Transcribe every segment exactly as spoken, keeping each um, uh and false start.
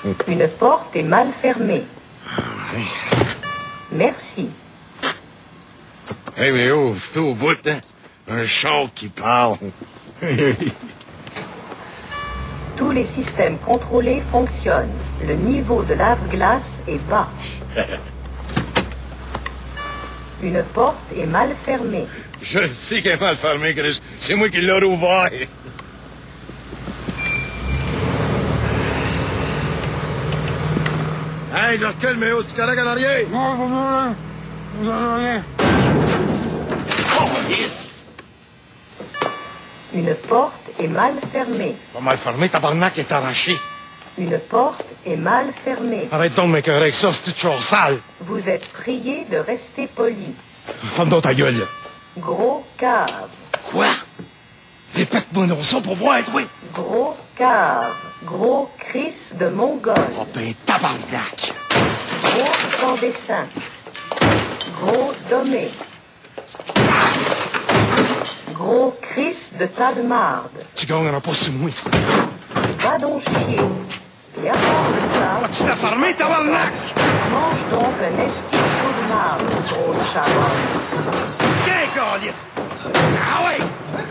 Une porte est mal fermée. Oui. Merci. Hey, mais oh, c'est au bout, hein? Un char qui parle. Tous les systèmes contrôlés fonctionnent. Le niveau de lave-glace est bas. Une porte est mal fermée. Je sais qu'elle est mal fermée, Chris. C'est moi qui l'ai rouvert. Hey, je recule, mais oh, c'est correct en arrière? Non, non, non, non, non, rien. Oh, yes! Une porte est mal fermée. Pas mal fermé, tabarnak est arraché. Une porte est mal fermée. Arrête donc de m'écœurer avec ça, c'est toujours sale. Vous êtes prié de rester poli. Ferme donc ta gueule, là. Gros cave. Quoi? Répète-moi non ça pour voir, oui. Gros cave. Gros Chris de Mongol. Oh, ben, tabarnak. Gros sans dessin. Gros dommé. Gros Chris de tas de marde. Tu gagneras pas sous moi, toi. Va donc chier. Et à part de ça, Tu l'as fermé, tabarnak! mange donc un esti de saut de marde, grosse charogne. Tiens, câlisse! Ah ouais!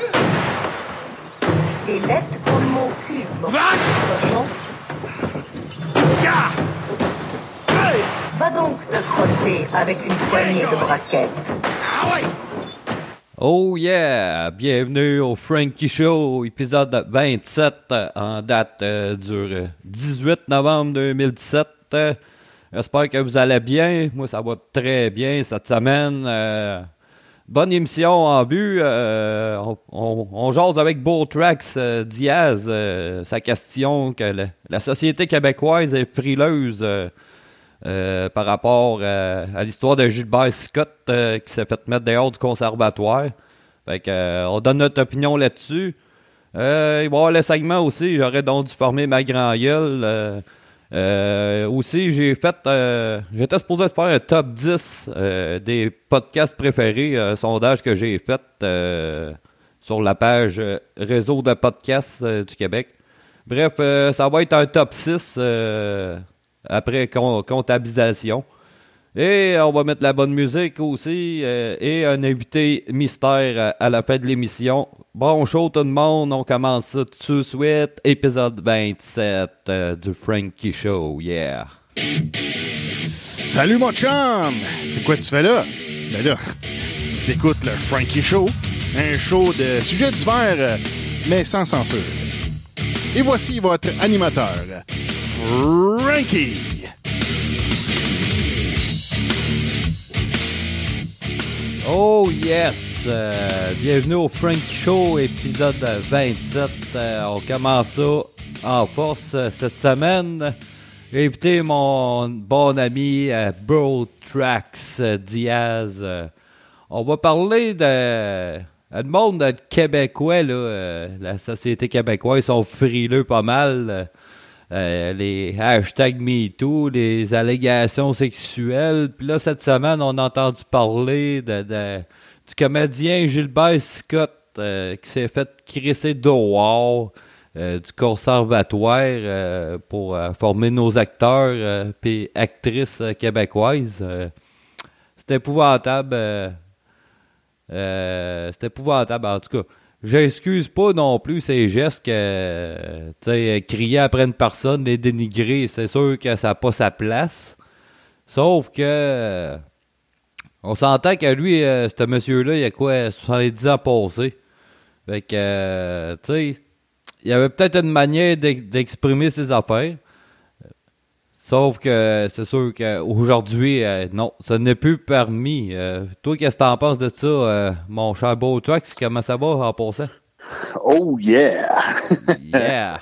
T'es lettre comme mon cul, mon Vache! cochon. Gars! Hey! Va donc te crosser avec une poignée de braquettes. Ah ouais! Oh yeah! Bienvenue au Frankie Show, épisode vingt-sept, euh, en date euh, du euh, dix-huit novembre deux mille dix-sept. Euh, J'espère que vous allez bien. Moi, ça va très bien cette semaine. Euh, bonne émission en vue. Euh, on, on, on jase avec Beautrax euh, Diaz. Euh, sa question que le, la société québécoise est frileuse euh, Euh, par rapport euh, à l'histoire de Gilbert Scott euh, qui s'est fait mettre dehors du conservatoire. Fait que, euh, on donne notre opinion là-dessus. Euh, il va y avoir le segment aussi, j'aurais donc dû former ma grand-gueule. Euh, euh, aussi, j'ai fait, euh, j'étais supposé faire un top dix euh, des podcasts préférés, un sondage que j'ai fait euh, sur la page euh, Réseau de podcasts euh, du Québec. Bref, euh, ça va être un top six euh, après com- comptabilisation. Et on va mettre la bonne musique aussi. Euh, et un invité mystère à, à la fin de l'émission. Bon show tout le monde, on commence ça tout de suite. Épisode vingt-sept euh, du Frankie Show, yeah. Salut mon chum! C'est quoi tu fais là? Ben là, t'écoutes le Frankie Show, un show de sujets divers, euh, mais sans censure. Et voici votre animateur, Frankie! Oh yes! Euh, bienvenue au Frankie Show, épisode vingt-sept. Euh, on commence ça en force euh, cette semaine. J'ai invité mon bon ami euh, Beautrax euh, Diaz. Euh, on va parler de... Le monde de québécois, là, euh, la société québécoise, ils sont frileux pas mal. Euh, euh, les hashtags MeToo, les allégations sexuelles. Puis là, cette semaine, on a entendu parler de, de, du comédien Gilbert Scott euh, qui s'est fait crisser dehors euh, du conservatoire euh, pour euh, former nos acteurs euh, puis actrices euh, québécoises. Euh, c'est épouvantable. Euh, Euh, c'est épouvantable. En tout cas, j'excuse pas non plus ces gestes que, tu sais, crier après une personne, les dénigrer, c'est sûr que ça n'a pas sa place. Sauf que, euh, on s'entend que lui, euh, ce monsieur-là, il a quoi, soixante-dix ans passés. Fait que, euh, tu sais, il y avait peut-être une manière d'ex- d'exprimer ses affaires. Sauf que c'est sûr qu'aujourd'hui, euh, non, ça n'est plus permis. Euh, toi, qu'est-ce que t'en penses de ça, euh, mon cher Beautrax? Comment ça va en passant? Oh yeah! Yeah!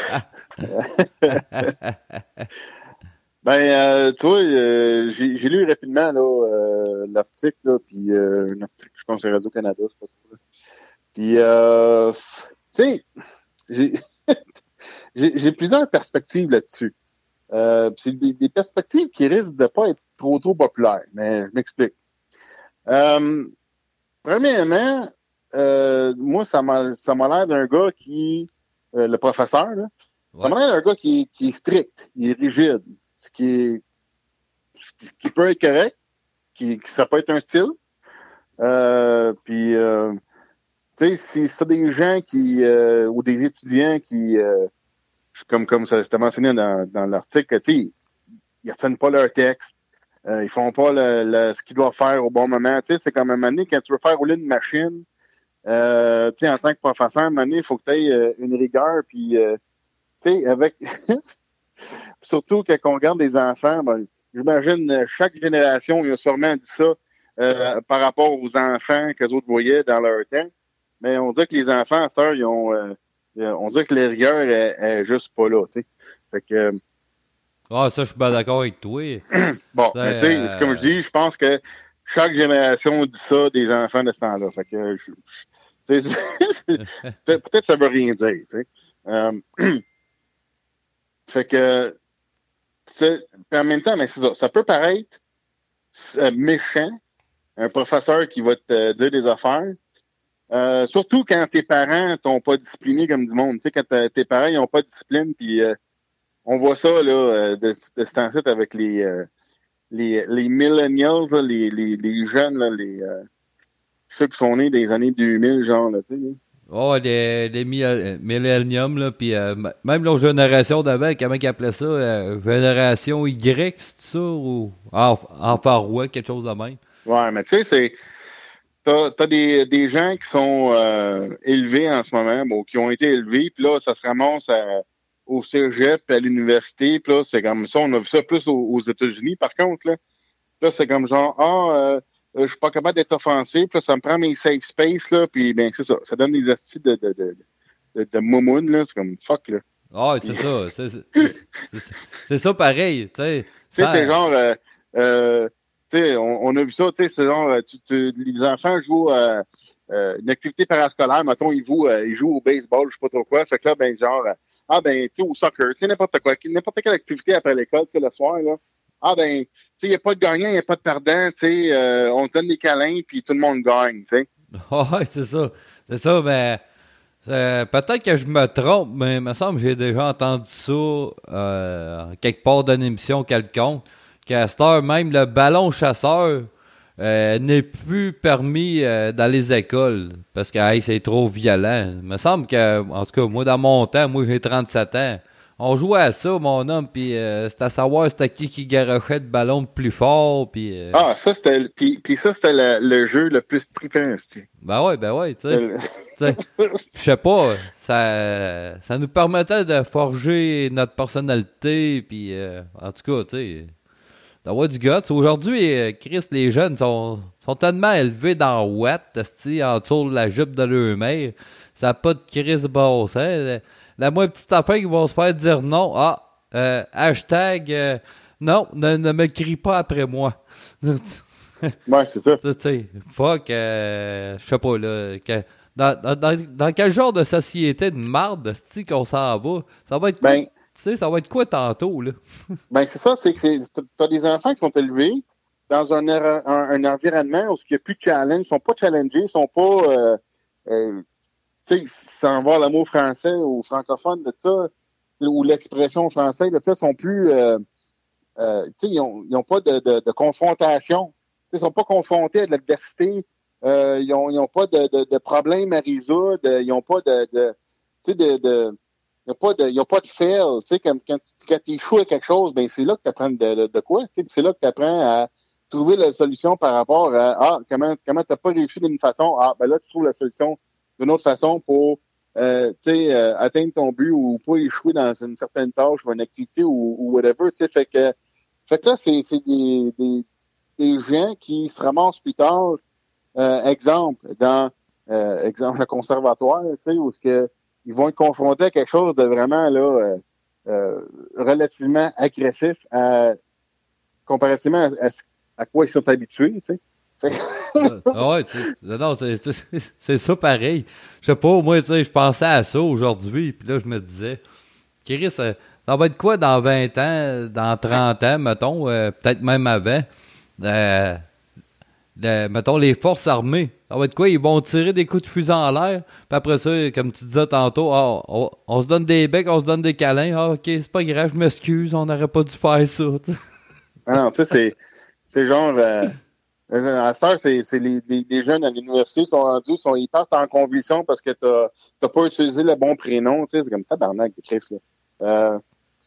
Ben, euh, toi, euh, j'ai, j'ai lu rapidement là, euh, l'article, là, puis euh, un article, je pense, sur Radio-Canada, c'est pas trop. Là. Puis, euh, tu sais, j'ai, j'ai, j'ai plusieurs perspectives là-dessus. Euh, c'est des, des perspectives qui risquent de pas être trop trop populaires, mais je m'explique. Euh, premièrement, euh, moi, ça m'a, ça m'a l'air d'un gars qui, euh, le professeur, là, Ouais. Ça me rend un gars qui, qui est strict, il est rigide, ce qui est, ce qui peut être correct, qui, qui ça peut être un style. Euh, puis, euh, tu sais, si c'est des gens qui, euh, ou des étudiants qui, euh, comme comme ça c'était mentionné dans, dans l'article, tu sais, ils retiennent pas leur texte, euh, ils font pas le, le, ce qu'ils doivent faire au bon moment. Tu sais, c'est comme un moment donné, quand tu veux faire rouler une machine, euh, tu sais, en tant que professeur, un moment donné, il faut que tu aies euh, une rigueur, puis, euh, tu sais, avec... Surtout quand on regarde des enfants, ben, j'imagine chaque génération, il a sûrement dit ça euh, par rapport aux enfants que les autres voyaient dans leur temps. Mais on dirait que les enfants, à cette heure, ils ont... Euh, on dirait que la rigueur est, est juste pas là, tu sais. Fait que... Euh, ah, ça, je suis pas d'accord avec toi. Bon, mais tu sais, euh... comme je dis, je pense que chaque génération dit ça des enfants de ce temps-là. Fait que, je, peut-être que ça veut rien dire, tu sais. Euh, fait que, en même temps, mais c'est ça, ça peut paraître euh, méchant, un professeur qui va te dire des affaires, euh, surtout quand tes parents t'ont pas discipliné comme du monde. Tu sais, quand tes parents n'ont pas de discipline, puis euh, on voit ça là de, de ce temps-ci avec les, euh, les les millennials, là, les, les les jeunes, là, les euh, ceux qui sont nés des années deux mille, genre là, tu sais. Oh, les, les millenniums, là, puis euh, même la génération d'avant, comment ils appelaient ça, euh, génération Y, c'est ça, ou en, en parois, quelque chose de même. Ouais, mais tu sais, c'est t'as, t'as des, des gens qui sont euh, élevés en ce moment, bon, qui ont été élevés, puis là, ça se ramasse à, au cégep, à l'université, puis là, c'est comme ça, on a vu ça plus aux, aux États-Unis, par contre, là, là c'est comme genre, ah, euh, Euh, je suis pas capable d'être offensé, puis là, ça me prend mes safe space, là, puis ben c'est ça. Ça donne des astuces de, de, de, de, de moumoune, là. C'est comme fuck, là. Ah, c'est ça. C'est, c'est, c'est, c'est ça pareil, tu sais. Tu sais, c'est genre, euh, euh, tu sais, on, on a vu ça, tu sais, c'est genre, tu, tu, les enfants jouent euh, euh, une activité parascolaire, mettons, ils jouent, euh, ils jouent au baseball, je sais pas trop quoi. Fait que là, ben, genre, euh, ah, ben, tu sais, au soccer, tu sais, n'importe quoi, n'importe quelle activité après l'école, tu sais, le soir, là. Ah, ben, tu sais, il n'y a pas de gagnant, il n'y a pas de perdant, tu sais, euh, on te donne des câlins, puis tout le monde gagne, tu sais. Ouais, c'est ça. C'est ça, mais euh, peut-être que je me trompe, mais il me semble que j'ai déjà entendu ça euh, quelque part d'une émission quelconque, qu'à cette heure, même le ballon chasseur euh, n'est plus permis euh, dans les écoles, parce que hey, c'est trop violent. Il me semble que, en tout cas, moi, dans mon temps, moi, j'ai trente-sept ans, on jouait à ça, mon homme, puis euh, c'était à savoir c'était qui qui garochait le ballon le plus fort, puis... Euh... Ah, ça, c'était... Puis, puis ça, c'était le, le jeu le plus trippant, c'ti. Ben ouais, ben ouais, tu sais. Je sais pas, ça, ça nous permettait de forger notre personnalité, puis euh, en tout cas, tu sais, d'avoir du guts. Aujourd'hui, Chris, les jeunes sont, sont tellement élevés dans Watt, c'ti, en dessous de la jupe de leur mère, ça n'a pas de Chris basse, hein. La moins petite affaire qui vont se faire dire non. Ah, euh, hashtag euh, non, ne, ne me crie pas après moi. Ouais, c'est ça. Tu sais, fuck, euh, je sais pas, là. Que, dans, dans, dans quel genre de société de marde, c'ti, qu'on s'en va? Ça va être quoi? Ben, tu sais, ça va être quoi tantôt, là? Ben, c'est ça, c'est que c'est, t'as des enfants qui sont élevés dans un, un, un environnement où il n'y a plus de challenge, ils sont pas challengés, ils sont pas, euh, euh, tu sais, sans voir le mot français ou francophone de ça, ou l'expression française de ça, sont plus, euh, euh, tu sais, ils ont, ils ont pas de, de, de confrontation. Tu sais, ils sont pas confrontés à de l'adversité. Euh, ils ont, ils ont pas de, de, de problèmes à résoudre. Ils ont pas de, de tu sais, de, de ils ont pas de, ils ont pas de fail. Tu sais, comme quand, quand tu échoues à quelque chose, ben c'est là que tu apprends de, de, de quoi. Tu sais, c'est là que tu apprends à trouver la solution par rapport à ah comment comment t'as pas réussi d'une façon, ah ben là tu trouves la solution d'une autre façon pour euh, tu sais euh, atteindre ton but ou pas échouer dans une certaine tâche ou une activité ou, ou whatever. Tu sais, fait que fait que là c'est c'est des, des des gens qui se ramassent plus tard, euh, exemple dans euh, exemple le conservatoire, tu sais, où ce que ils vont être confrontés à quelque chose de vraiment là euh, euh, relativement agressif à, comparativement à, à, à quoi ils sont habitués, tu sais. Fait que... ah ouais, non, c'est, c'est, c'est ça pareil. Je sais pas, moi, tu sais, je pensais à ça aujourd'hui, puis là, je me disais, Chris, ça, ça va être quoi dans vingt ans, dans trente ans, mettons, euh, peut-être même avant, euh, le, mettons, les forces armées. Ça va être quoi? Ils vont tirer des coups de fusil en l'air. Puis après ça, comme tu disais tantôt, ah, on, on se donne des becs, on se donne des câlins. Ah, ok, c'est pas grave, je m'excuse, on n'aurait pas dû faire ça. Ah non, tu sais, c'est, c'est genre... Euh, à cette heure, c'est, c'est les, les, les jeunes à l'université sont rendus, sont, ils partent en convulsion parce que t'as, t'as pas utilisé le bon prénom. Tu sais, c'est comme tabarnak de Chris, là. Euh,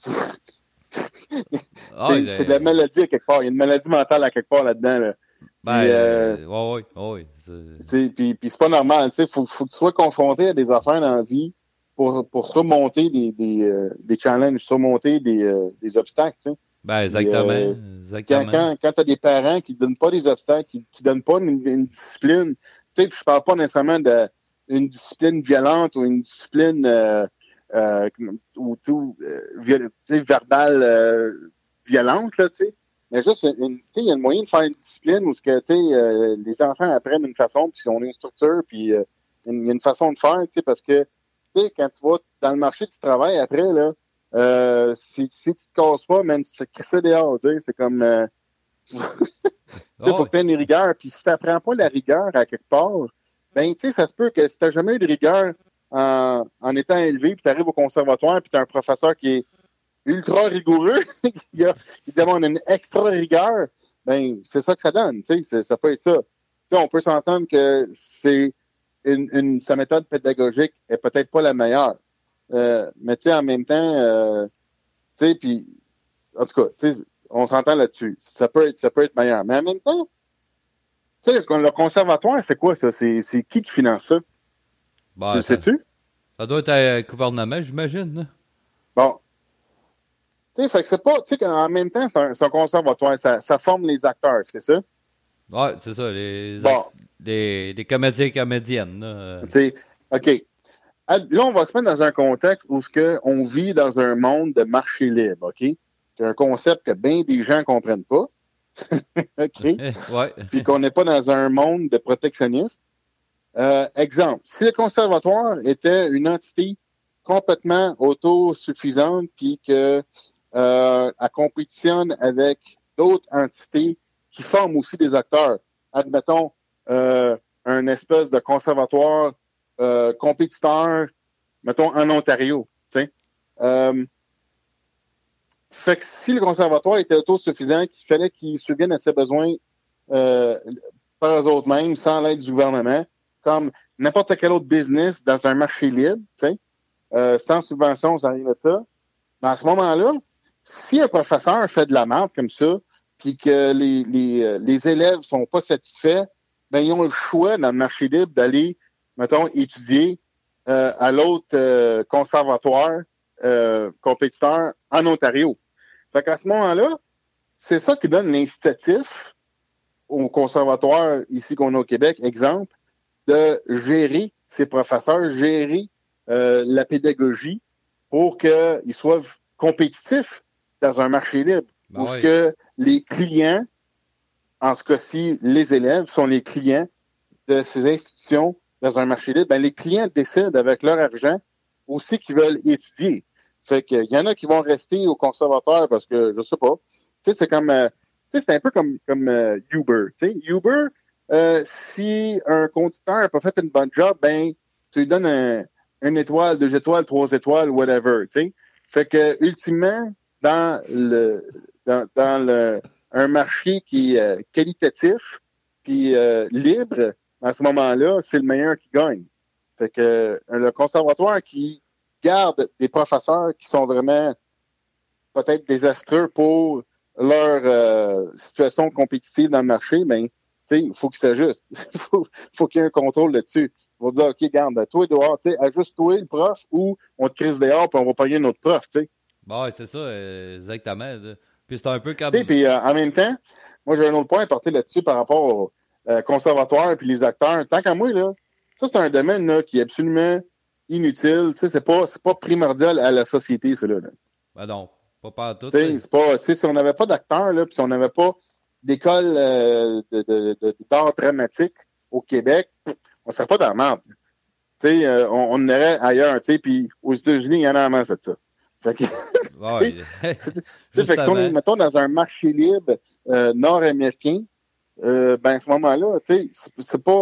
Ah, c'est, il- c'est de la maladie à quelque part. Il y a une maladie mentale à quelque part là-dedans, là. Ben, Puis, euh, euh, ouais, ouais, ouais, ouais, c'est- Tu sais, puis, puis c'est pas normal, tu sais, faut, faut que tu sois confronté à des affaires dans la vie pour, pour surmonter des, des, euh, des challenges, surmonter des, euh, des obstacles, tu sais. ben, exactement. euh, Quand, exactement. quand, quand t'as des parents qui donnent pas des obstacles, qui, qui donnent pas une, une discipline, tu sais, puis je parle pas nécessairement de une discipline violente ou une discipline euh, euh, ou tout euh, viol- tu sais, verbale euh, violente, là, tu sais. Mais juste, une, tu sais, il y a un moyen de faire une discipline où ce que, tu sais, euh, les enfants apprennent une façon, puis on a une structure, puis euh, une- il y a une façon de faire, tu sais, parce que, tu sais, quand tu vas dans le marché du travail après, là, euh, si, si tu te casses pas, man, tu te crisses dehors, tu sais, c'est comme, euh, tu sais, Ah, faut que tu aies une rigueur, puis si tu n'apprends pas la rigueur à quelque part, ben, tu sais, ça se peut que si tu n'as jamais eu de rigueur en, en étant élevé, puis tu arrives au conservatoire, puis tu as un professeur qui est ultra rigoureux, il, a, il demande une extra rigueur, ben, c'est ça que ça donne, tu sais, c'est- ça peut être ça. Tu sais, on peut s'entendre que c'est une, une, sa méthode pédagogique est peut-être pas la meilleure. Euh, mais tu sais, en même temps, euh, tu sais, puis, en tout cas, tu sais, on s'entend là-dessus. Ça peut être, ça peut être meilleur. Mais en même temps, tu sais, le conservatoire, c'est quoi ça? C'est, c'est qui qui finance ça? ben, tu le ça, sais-tu? ça doit être un gouvernement, j'imagine. Là. Bon. Tu sais, fait que c'est pas, tu sais, qu'en même temps, c'est un, c'est un conservatoire. Ça, ça forme les acteurs, c'est ça? Ouais, c'est ça, les, Bon. les, les comédiens et comédiennes. Là. Tu sais, OK. À- Là, on va se mettre dans un contexte où ce que on vit dans un monde de marché libre, OK? C'est un concept que bien des gens comprennent pas. OK? Ouais. Puis qu'on n'est pas dans un monde de protectionnisme. Euh, exemple, si le conservatoire était une entité complètement autosuffisante, puis que euh, elle compétitionne avec d'autres entités qui forment aussi des acteurs, admettons euh, un espèce de conservatoire euh, compétiteur, mettons en Ontario, tu sais. Euh, fait que si le conservatoire était autosuffisant, qu'il fallait qu'il subvienne à ses besoins euh, par eux autres mêmes, sans l'aide du gouvernement, comme n'importe quel autre business dans un marché libre, tu sais, euh, sans subvention, ça arrive à ça. Mais à ce moment-là, si un professeur fait de la merde comme ça, puis que les, les, euh, les élèves sont pas satisfaits, ben ils ont le choix dans le marché libre d'aller, mettons, étudier euh, à l'autre euh, conservatoire euh, compétiteur en Ontario. Fait qu'à ce moment-là, c'est ça qui donne l'incitatif au conservatoire ici qu'on a au Québec, exemple, de gérer ses professeurs, gérer euh, la pédagogie pour qu'ils soient compétitifs dans un marché libre. Ben où ce oui. que les clients, en ce cas-ci, les élèves, sont les clients de ces institutions dans un marché libre. Ben, les clients décident avec leur argent aussi qu'ils veulent étudier. Fait qu'il y en a qui vont rester au conservatoire parce que, je sais pas, tu sais, c'est comme, euh, tu sais, c'est un peu comme, comme euh, Uber. Tu sais, Uber, euh, si un conducteur n'a pas fait une bonne job, ben, tu lui donnes un, une étoile, deux étoiles, trois étoiles, whatever, tu sais. Fait que, ultimement, dans le, dans, dans le, un marché qui est euh, qualitatif puis euh, libre, à ce moment-là, c'est le meilleur qui gagne. Fait que, euh, le conservatoire qui garde des professeurs qui sont vraiment peut-être désastreux pour leur euh, situation compétitive dans le marché, ben, tu sais, il faut qu'ils s'ajustent. Il faut, faut qu'il y ait un contrôle là-dessus. On va dire, OK, garde, toi dehors, tu sais, ajuste-toi le prof ou on te crise dehors puis on va payer notre prof, tu sais. Bon, ouais, c'est ça, euh, exactement. là. Puis c'est un peu comme. Tu sais, puis euh, en même temps, moi, j'ai un autre point à porter là-dessus par rapport au euh, conservatoire puis les acteurs. Tant qu'à moi, là, ça, c'est un domaine là, qui est absolument inutile. Tu sais, c'est pas, c'est pas primordial à la société, ça, là. là. Ben non, pas partout. Tu sais, c'est pas, tu sais, si on n'avait pas d'acteurs, là, puis si on n'avait pas d'école euh, de, de, de, d'art dramatique au Québec, on serait pas dans la merde. Tu sais, euh, on, on irait ailleurs, tu sais, puis aux États-Unis, il y en a en masse de ça. Fait que, Ouais. tu sais, fait que si on est, Justement. mettons, dans un marché libre euh, nord-américain, euh, ben à ce moment-là, tu sais, c'est, c'est pas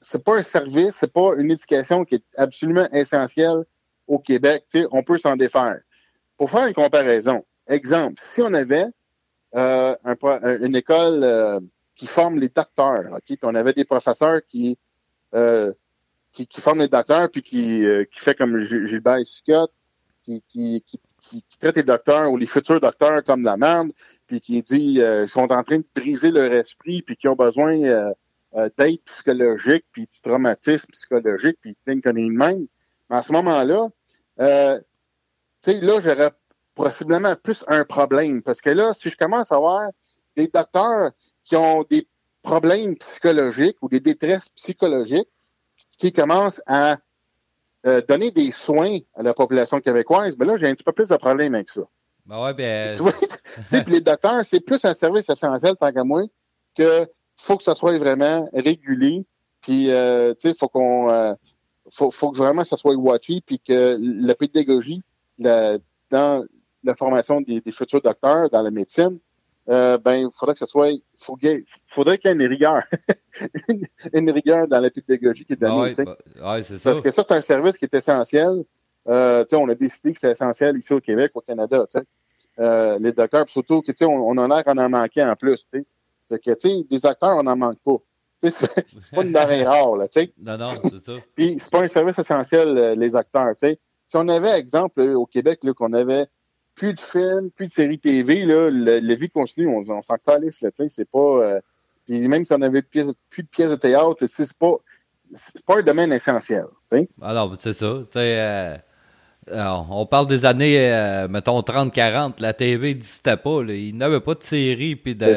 c'est pas un service, c'est pas une éducation qui est absolument essentielle au Québec. Tu sais, on peut s'en défaire. Pour faire une comparaison, exemple, si on avait euh, un, une école euh, qui forme les docteurs, ok, puis on avait des professeurs qui euh, qui, qui forment les docteurs, puis qui euh, qui fait comme Gilbert Scott, qui qui, qui qui qui traite les docteurs ou les futurs docteurs comme de la merde, puis qui dit euh, ils sont en train de briser leur esprit, puis qui ont besoin euh, euh, d'aide psychologique, puis du traumatisme psychologique, puis plein de conneries de même. Mais à ce moment-là, euh, tu sais, là, j'aurais possiblement plus un problème. Parce que là, si je commence à avoir des docteurs qui ont des problèmes psychologiques ou des détresses psychologiques, qui commencent à euh, donner des soins à la population québécoise, ben là, j'ai un petit peu plus de problèmes avec ça. Ben ouais, ben... Tu vois, tu sais, puis les docteurs, c'est plus un service essentiel, tant qu'à moi, que faut que ça soit vraiment régulé, puis, euh, tu sais, faut qu'on... Euh, faut, faut que vraiment ça soit watché, puis que la pédagogie, la, dans la formation des, des futurs docteurs, dans la médecine, euh, ben, il faudrait que ce soit... Faut, faudrait qu'il y ait une rigueur. une, une rigueur dans la pédagogie qui est donnée, ouais, tu sais. bah, ouais, c'est ça. Parce que ça, c'est un service qui est essentiel. Euh, tu sais, on a décidé que c'est essentiel ici au Québec, au Canada, tu sais. Euh, les docteurs, puis surtout, tu sais, on, on en a qu'on en manquait en plus, tu sais. Fait que, tu sais, des acteurs, on n'en manque pas. Tu sais, c'est, c'est pas une denrée rare, là, tu sais. Non, non, c'est ça. Puis, c'est pas un service essentiel, euh, les acteurs, tu sais. Si on avait, exemple, là, au Québec, là, qu'on avait plus de films, plus de séries T V, là, le, la vie continue, on, on s'en calisse, là, tu sais, c'est pas... Euh, puis même si on avait plus, plus de pièces de théâtre, tu sais, c'est pas... C'est pas un domaine essentiel, tu sais. Alors, c'est ça, tu sais... Euh... Alors, on parle des années, euh, mettons, trente quarante, la T V n'existait pas, là. Il n'y avait pas de séries, puis de...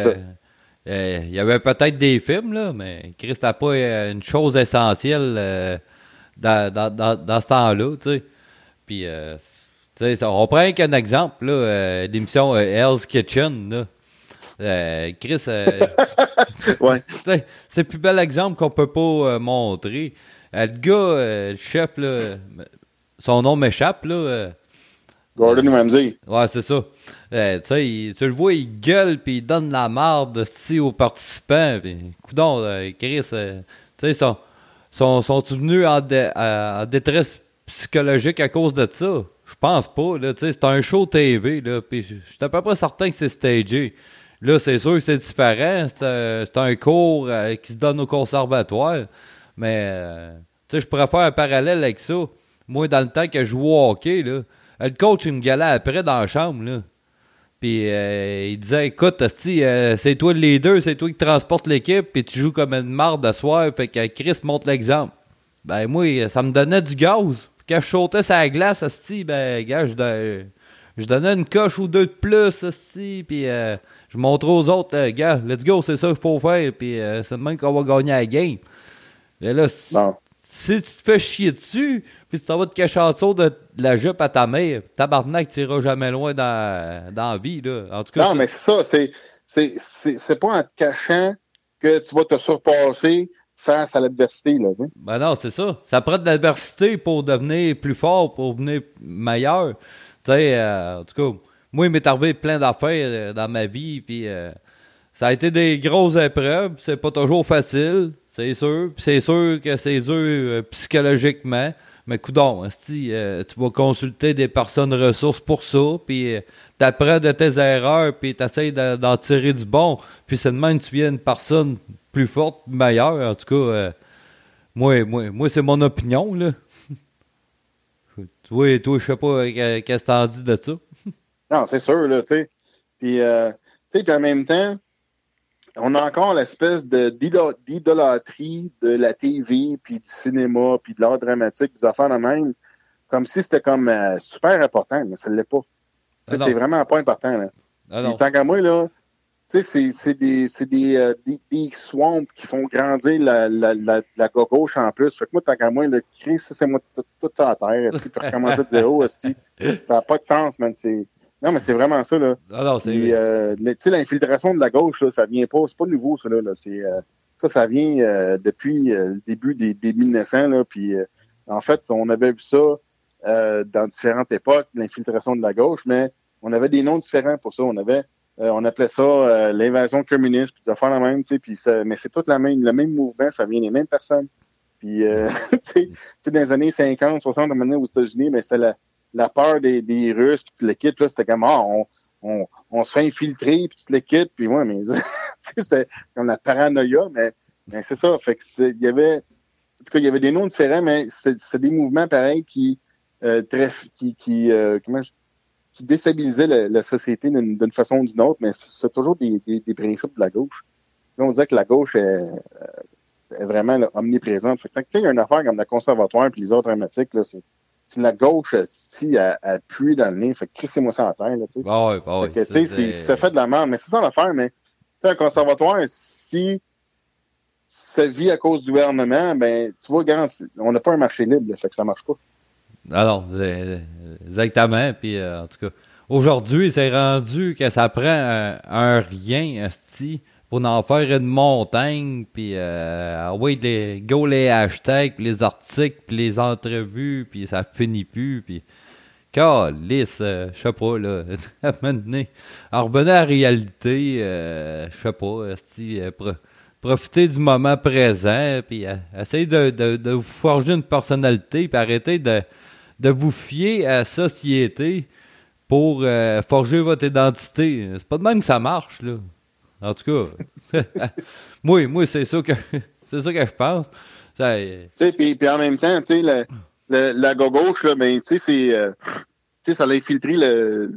Euh, il y avait peut-être des films, là, mais Christ n'a pas euh, une chose essentielle euh, dans, dans, dans, dans ce temps-là, tu sais. Puis, euh, tu sais, on prend qu'un exemple, là, euh, l'émission euh, Hell's Kitchen, là. Euh, Chris, euh, ouais. c'est le plus bel exemple qu'on peut pas euh, montrer. Euh, le gars, euh, le chef, là, son nom m'échappe, là. Euh, Gordon Ramsay. Ouais, c'est ça. Euh, tu sais, tu le vois, il gueule puis il donne la marde aux participants. Puis, coudonc, euh, Chris, euh, tu sais, sont, sont, sont venus en, dé, en détresse psychologique à cause de ça? Je pense pas, là, tu sais, c'est un show T V, là, puis je suis à peu près certain que c'est stagé. Là, c'est sûr que c'est différent, c'est un, c'est un cours euh, qui se donne au conservatoire, mais, euh, tu sais, je pourrais faire un parallèle avec ça. Moi, dans le temps que je jouais au hockey, là, le coach, il me galait après dans la chambre, là. Puis euh, il disait, écoute, hostie, euh, c'est toi le leader, c'est toi qui transporte l'équipe, puis tu joues comme une marde de soir, fait que Chris montre l'exemple. Ben moi, ça me donnait du gaz. Quand je sautais sur la glace, hostie, ben, gars, je, don- je donnais une coche ou deux de plus, hostie, puis euh, je montrais aux autres, euh, gars, let's go, c'est ça qu'il faut faire, puis euh, c'est de même qu'on va gagner la game. Et là, non. Si tu te fais chier dessus, puis tu t'en vas te cacher en dessous de, de la jupe à ta mère, tabarnak, tu iras jamais loin dans, dans la vie, là. En tout cas, non, ça... mais c'est ça, c'est, c'est, c'est, c'est pas en te cachant que tu vas te surpasser face à l'adversité, là. Hein? Ben non, c'est ça. Ça prend de l'adversité pour devenir plus fort, pour devenir meilleur. Tu sais, euh, en tout cas, moi, il m'est arrivé plein d'affaires euh, dans ma vie, puis euh, ça a été des grosses épreuves, c'est pas toujours facile. C'est sûr. Puis c'est sûr que c'est dur euh, psychologiquement. Mais coudonc, asti, euh, tu vas consulter des personnes ressources pour ça, puis euh, t'apprends de tes erreurs, puis t'essayes de, d'en tirer du bon. Puis c'est de même que tu viens une personne plus forte, meilleure. En tout cas, euh, moi, moi, moi, c'est mon opinion, là. toi, toi, je sais pas euh, qu'est-ce que t'en dis de ça. Non, c'est sûr, là, tu sais. Puis, euh, tu sais, puis en même temps, on a encore l'espèce de d'idolâtrie de la T V, puis du cinéma, puis de l'art dramatique, des affaires de même, comme si c'était comme euh, super important, mais ça ne l'est pas. Ah c'est vraiment pas important. Là. Ah non. Tant qu'à moi, là, tu sais, c'est, c'est des c'est des, euh, des, des swamps qui font grandir la, la, la, la gauche en plus. Fait que moi, tant qu'à moi, le Chris, c'est moi tout, tout ça à terre. Tu peux recommencer de zéro. Ça n'a pas de sens, man. C'est... Non, mais c'est vraiment ça, là. Ah non, c'est... Puis, euh, tu sais, l'infiltration de la gauche, là, ça vient pas, c'est pas nouveau, ça, là. là. C'est, euh, ça, ça vient euh, depuis euh, le début des, des mille neuf cents, là. Puis, euh, en fait, on avait vu ça euh, dans différentes époques, l'infiltration de la gauche, mais on avait des noms différents pour ça. On avait, euh, on appelait ça euh, l'invasion communiste, puis de faire la même, tu sais. Puis, ça, mais c'est tout la même, le même mouvement, ça vient des mêmes personnes. Puis, euh, tu sais, dans les années cinquante, soixante, à un moment donné, aux États-Unis, ben, c'était la, la peur des, des Russes, puis toute l'équipe, là, c'était comme, ah, on, on, on se fait infiltrer, puis toute l'équipe, puis ouais, mais, c'était comme la paranoïa, mais, mais c'est ça. Fait que il y avait, en tout cas, il y avait des noms différents, mais c'est, c'est des mouvements pareils qui, euh, très, qui, qui, euh, comment je, qui déstabilisaient la, la société d'une, d'une façon ou d'une autre, mais c'est toujours des, des, des principes de la gauche. Là, on disait que la gauche est, est vraiment là, omniprésente. Fait que, tu sais, il y a une affaire comme le conservatoire et les autres dramatiques, là, c'est, c'est la gauche, si elle, elle pue dans le nez, fait que crissez-moi ça en terre, là, tu sais. Bah ouais, bah ouais. Fait que, tu sais, c'est, ça fait de la merde, mais c'est ça l'affaire, mais, tu sais, un conservatoire, si ça vit à cause du gouvernement, ben, tu vois, regarde, on n'a pas un marché libre, là, fait que ça marche pas. Alors, exactement, puis euh, en tout cas, aujourd'hui, c'est rendu que ça prend un, un rien, asti, pour en faire une montagne, puis euh, ah oui, les, go les hashtags, puis les articles, puis les entrevues, puis ça finit plus, puis calisse, euh, je sais pas, là, à un moment donné, en revenant à la réalité, euh, je sais pas, asti, euh, pro, profiter du moment présent, puis euh, essayer de, de, de vous forger une personnalité, puis arrêter de, de vous fier à la société pour euh, forger votre identité. C'est pas de même que ça marche, là. En tout cas, moi, moi c'est ça que c'est ça que je pense. Ça, tu sais, puis, puis en même temps, tu sais, la, la, la gauche, là, ben, tu sais, c'est, euh, tu sais, ça a infiltré le,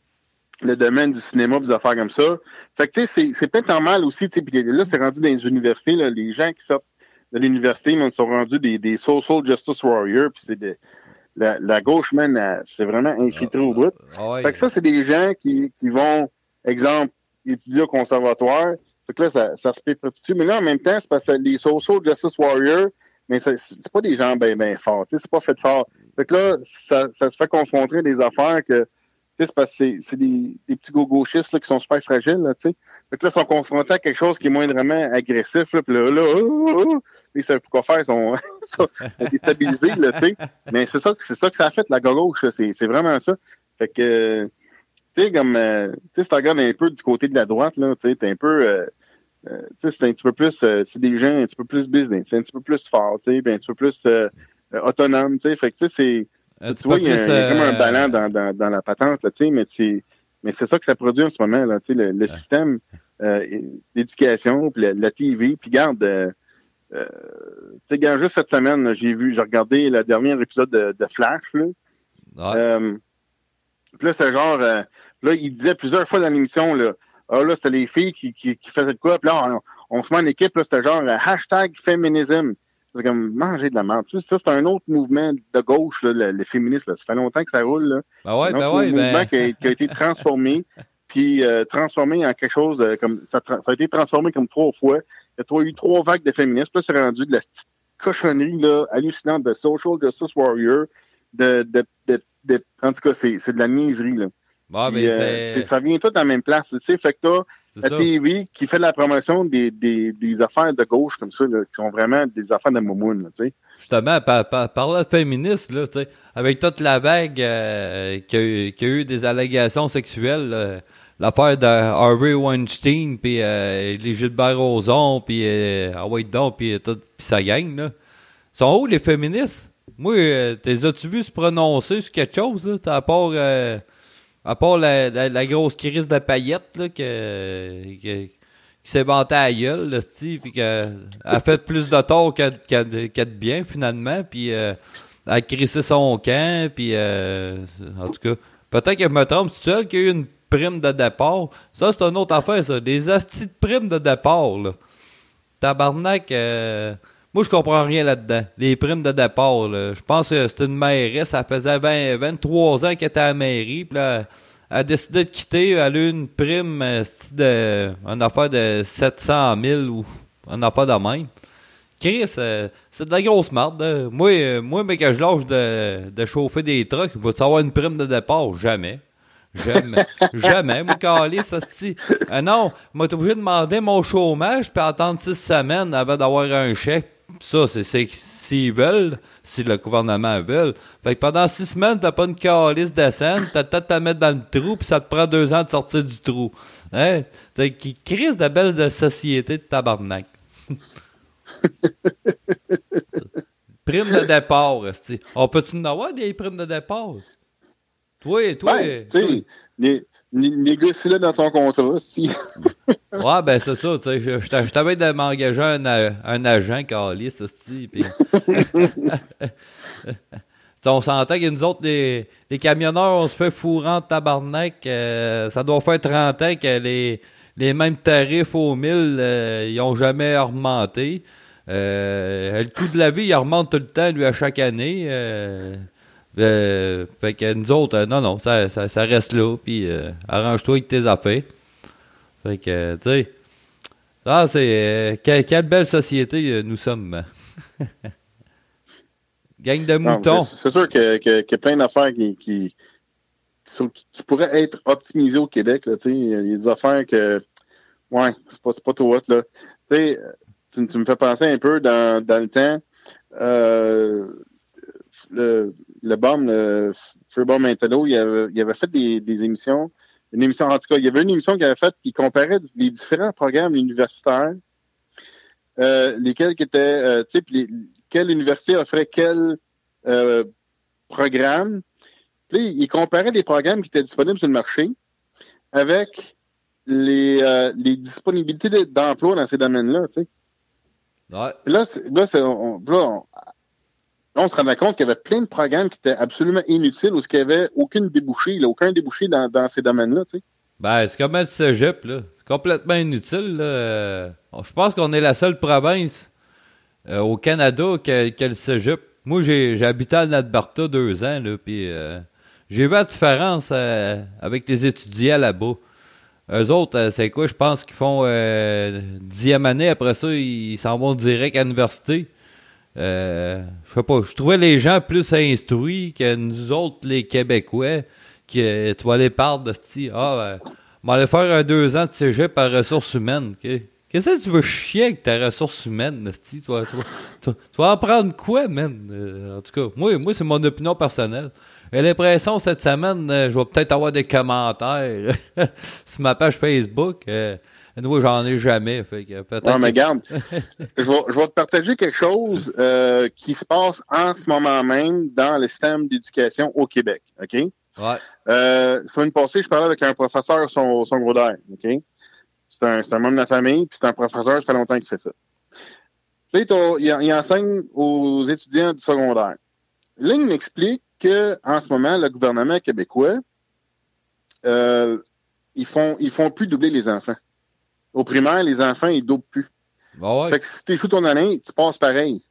le domaine du cinéma, des affaires comme ça. Fait que, tu sais, c'est, c'est peut-être normal aussi, tu sais, puis là, c'est rendu dans les universités, là, les gens qui sortent de l'université, ils sont rendus des, des social justice warriors, puis c'est des, la, la gauche, man, elle, c'est vraiment infiltré au bout. Ah ouais. Fait que ça, c'est des gens qui, qui vont, exemple, étudier au conservatoire. Fait que là, ça, ça se perpétue. Mais là, en même temps, c'est parce que les social justice warriors, mais c'est, c'est pas des gens ben, ben forts. C'est pas fait fort. Fait que là, ça, ça se fait confronter des affaires que, c'est parce que c'est, c'est des, des petits go-gauchistes là, qui sont super fragiles, là, tu sais. Fait que là, ils sont confrontés à quelque chose qui est moindrement agressif, là, puis là, là, oh, oh, oh, ils savent plus quoi faire, ils sont, sont déstabilisés, là, tu sais. Mais c'est ça, c'est ça que ça a fait, la gauche, c'est, c'est vraiment ça. Fait que, tu sais, comme, euh, tu sais, si tu regardes un peu du côté de la droite, là, tu sais, t'es un peu, euh, euh, tu sais, c'est un petit peu plus, euh, c'est des gens un petit peu plus business, c'est un petit peu plus fort, tu sais, ben, un petit peu plus euh, euh, autonome, tu sais, fait que, tu sais, c'est, un tu vois, il y, a, plus, il y a comme un euh... ballon dans, dans, dans la patente, là, tu sais, mais c'est, mais c'est ça que ça produit en ce moment, là, tu sais, le, le système euh, d'éducation, puis la, la T V, puis garde, euh, euh, tu sais, juste cette semaine, là, j'ai vu, j'ai regardé le dernier épisode de, de Flash, là, ouais. euh, puis là, c'est genre, euh, là, il disait plusieurs fois dans l'émission, là, ah, là, c'était les filles qui, qui, qui faisaient de quoi, puis là, on, on se met en équipe, là, c'était genre, euh, hashtag féminisme. C'est comme manger de la merde. Tu sais, ça, c'est un autre mouvement de gauche, là, le, le féministe, là. Ça fait longtemps que ça roule, là. Ben ouais, un autre ben ouais, mouvement ben... qui, a, qui a été transformé, puis euh, transformé en quelque chose de, comme, ça, ça a été transformé comme trois fois. Il y a eu trois vagues de féministes, puis là, c'est rendu de la cochonnerie, là, hallucinante de social justice warrior, de, de, de, de, en tout cas, c'est, c'est de la niaiserie, là. Bon, Puis, ben, euh, c'est... c'est, ça vient tout dans la même place, tu sais, fait que t'as la ça. T V qui fait de la promotion des, des, des affaires de gauche comme ça, là, qui sont vraiment des affaires de moumoune, tu sais. Justement, par, par, parlant de féministe, là, tu sais, avec toute la vague euh, qui, a, qui a eu des allégations sexuelles, là, l'affaire de Harvey Weinstein, puis euh, les Gilbert Rozon, puis euh, ah ouais, donc, puis tout, puis sa gang, là. Sont où les féministes? Moi, euh, t'es as-tu vu se prononcer sur quelque chose, là, à part... Euh, À part la, la, la grosse crise de paillettes là, que, que, qui s'est vantée à la gueule, là, puis qu'elle a fait plus de tort que, que, que de bien, finalement, puis euh, elle a crissé son camp, puis euh, en tout cas, peut-être que je me trompe, c'est seul qu'il y a eu une prime de départ. Ça, c'est une autre affaire, ça. Des astis de primes de départ, là. Tabarnak, euh, moi, je comprends rien là-dedans. Les primes de départ, là. Je pense que c'est une mairesse, ça faisait vingt, vingt-trois ans qu'elle était à la mairie, puis là, elle a décidé de quitter, elle a eu une prime, de, une affaire de sept cent mille ou une affaire de même. Chris, euh, c'est de la grosse merde. Hein. Moi, euh, moi, mais que je lâche de, de chauffer des trucks, va-tu avoir une prime de départ? Jamais. Jamais. Jamais. Moi, calé, ça se dit. Ah non, moi, t'es obligé de demander mon chômage puis attendre six semaines avant d'avoir un chèque. Ça, c'est, c'est s'ils veulent, si le gouvernement veut. Fait que pendant six semaines, t'as pas une calice décente, t'as peut-être à mettre dans le trou, puis ça te prend deux ans de sortir du trou. Hein? T'as qui crise de belle de société de tabarnak. prime de départ. C'ti. On peut-tu en avoir des primes de départ? Toi, toi. Ben, tu sais, né, né, négocie-le dans ton contrat, si. Ouais, ben c'est ça, tu sais. Je, je, je t'avais de m'engager un, un agent, Carlis, ça, puis. On s'entend que nous autres, les, les camionneurs, on se fait fourrant de tabarnak. Euh, ça doit faire trente ans que les, les mêmes tarifs aux mille, euh, ils n'ont jamais augmenté. Euh, le coût de la vie, il remonte tout le temps, lui, à chaque année. Euh, euh, fait que nous autres, euh, non, non, ça, ça, ça reste là, puis euh, arrange-toi avec tes affaires. Fait que, tu sais, ah, c'est, euh, quelle, quelle belle société euh, nous sommes. Gang de moutons. Non, c'est, c'est sûr qu'il que, que y a plein d'affaires qui, qui, qui, sont, qui pourraient être optimisées au Québec. Là, il y a des affaires que, ouais, c'est pas, c'est pas trop hot. Là. Tu, tu me fais penser un peu dans, dans le temps. Euh, le, le BOM, le Freebomb Intello, il avait, il avait fait des, des émissions. Une émission, en tout cas, il y avait une émission qu'il avait faite qui comparait les différents programmes universitaires, euh, lesquels qui étaient, euh, tu sais, les, quelle université offrait quel euh, programme. Puis il comparait des programmes qui étaient disponibles sur le marché avec les, euh, les disponibilités de, d'emploi dans ces domaines-là. Tu sais. Ouais. Là, c'est, là, c'est, on, là, on, là, on se rendait compte qu'il y avait plein de programmes qui étaient absolument inutiles ou qu'il n'y avait aucune débouchée, là, aucun débouché dans, dans ces domaines-là. Tu sais. Ben, c'est comme le cégep, là. C'est complètement inutile, là. Je pense qu'on est la seule province Euh, au Canada que, que le cégep. Moi, j'ai, j'ai habité en Alberta deux ans, là, puis euh, j'ai vu la différence euh, avec les étudiants là-bas. Eux autres, euh, c'est quoi, je pense qu'ils font euh, dixième année, après ça, ils s'en vont direct à l'université. Euh, je sais pas, je trouvais les gens plus instruits que nous autres, les Québécois, qui, euh, tu vas aller parler de ce ah, euh, on va aller faire un deux ans de cégep par ressources humaines, ok? Qu'est-ce que tu veux chier avec ta ressource humaine, tu, tu, vas, tu, vas, tu, tu vas en prendre quoi, man? Euh, en tout cas, moi, moi c'est mon opinion personnelle. J'ai l'impression, cette semaine, euh, je vais peut-être avoir des commentaires sur ma page Facebook. Euh, moi, j'en ai jamais. Fait que peut-être non, mais que... regarde, je, vais, je vais te partager quelque chose euh, qui se passe en ce moment même dans le système d'éducation au Québec, OK? Ouais. Euh, semaine passée, je parlais avec un professeur son, son secondaire, OK? C'est un, c'est un membre de la famille, puis c'est un professeur, ça fait longtemps qu'il fait ça. Tu sais, il, il enseigne aux étudiants du secondaire. Là, il m'explique qu'en ce moment, le gouvernement québécois, euh, ils font ils font plus doubler les enfants. Au primaire, les enfants, ils doublent plus. Bah ouais. Fait que si t'échoues ton année, tu passes pareil.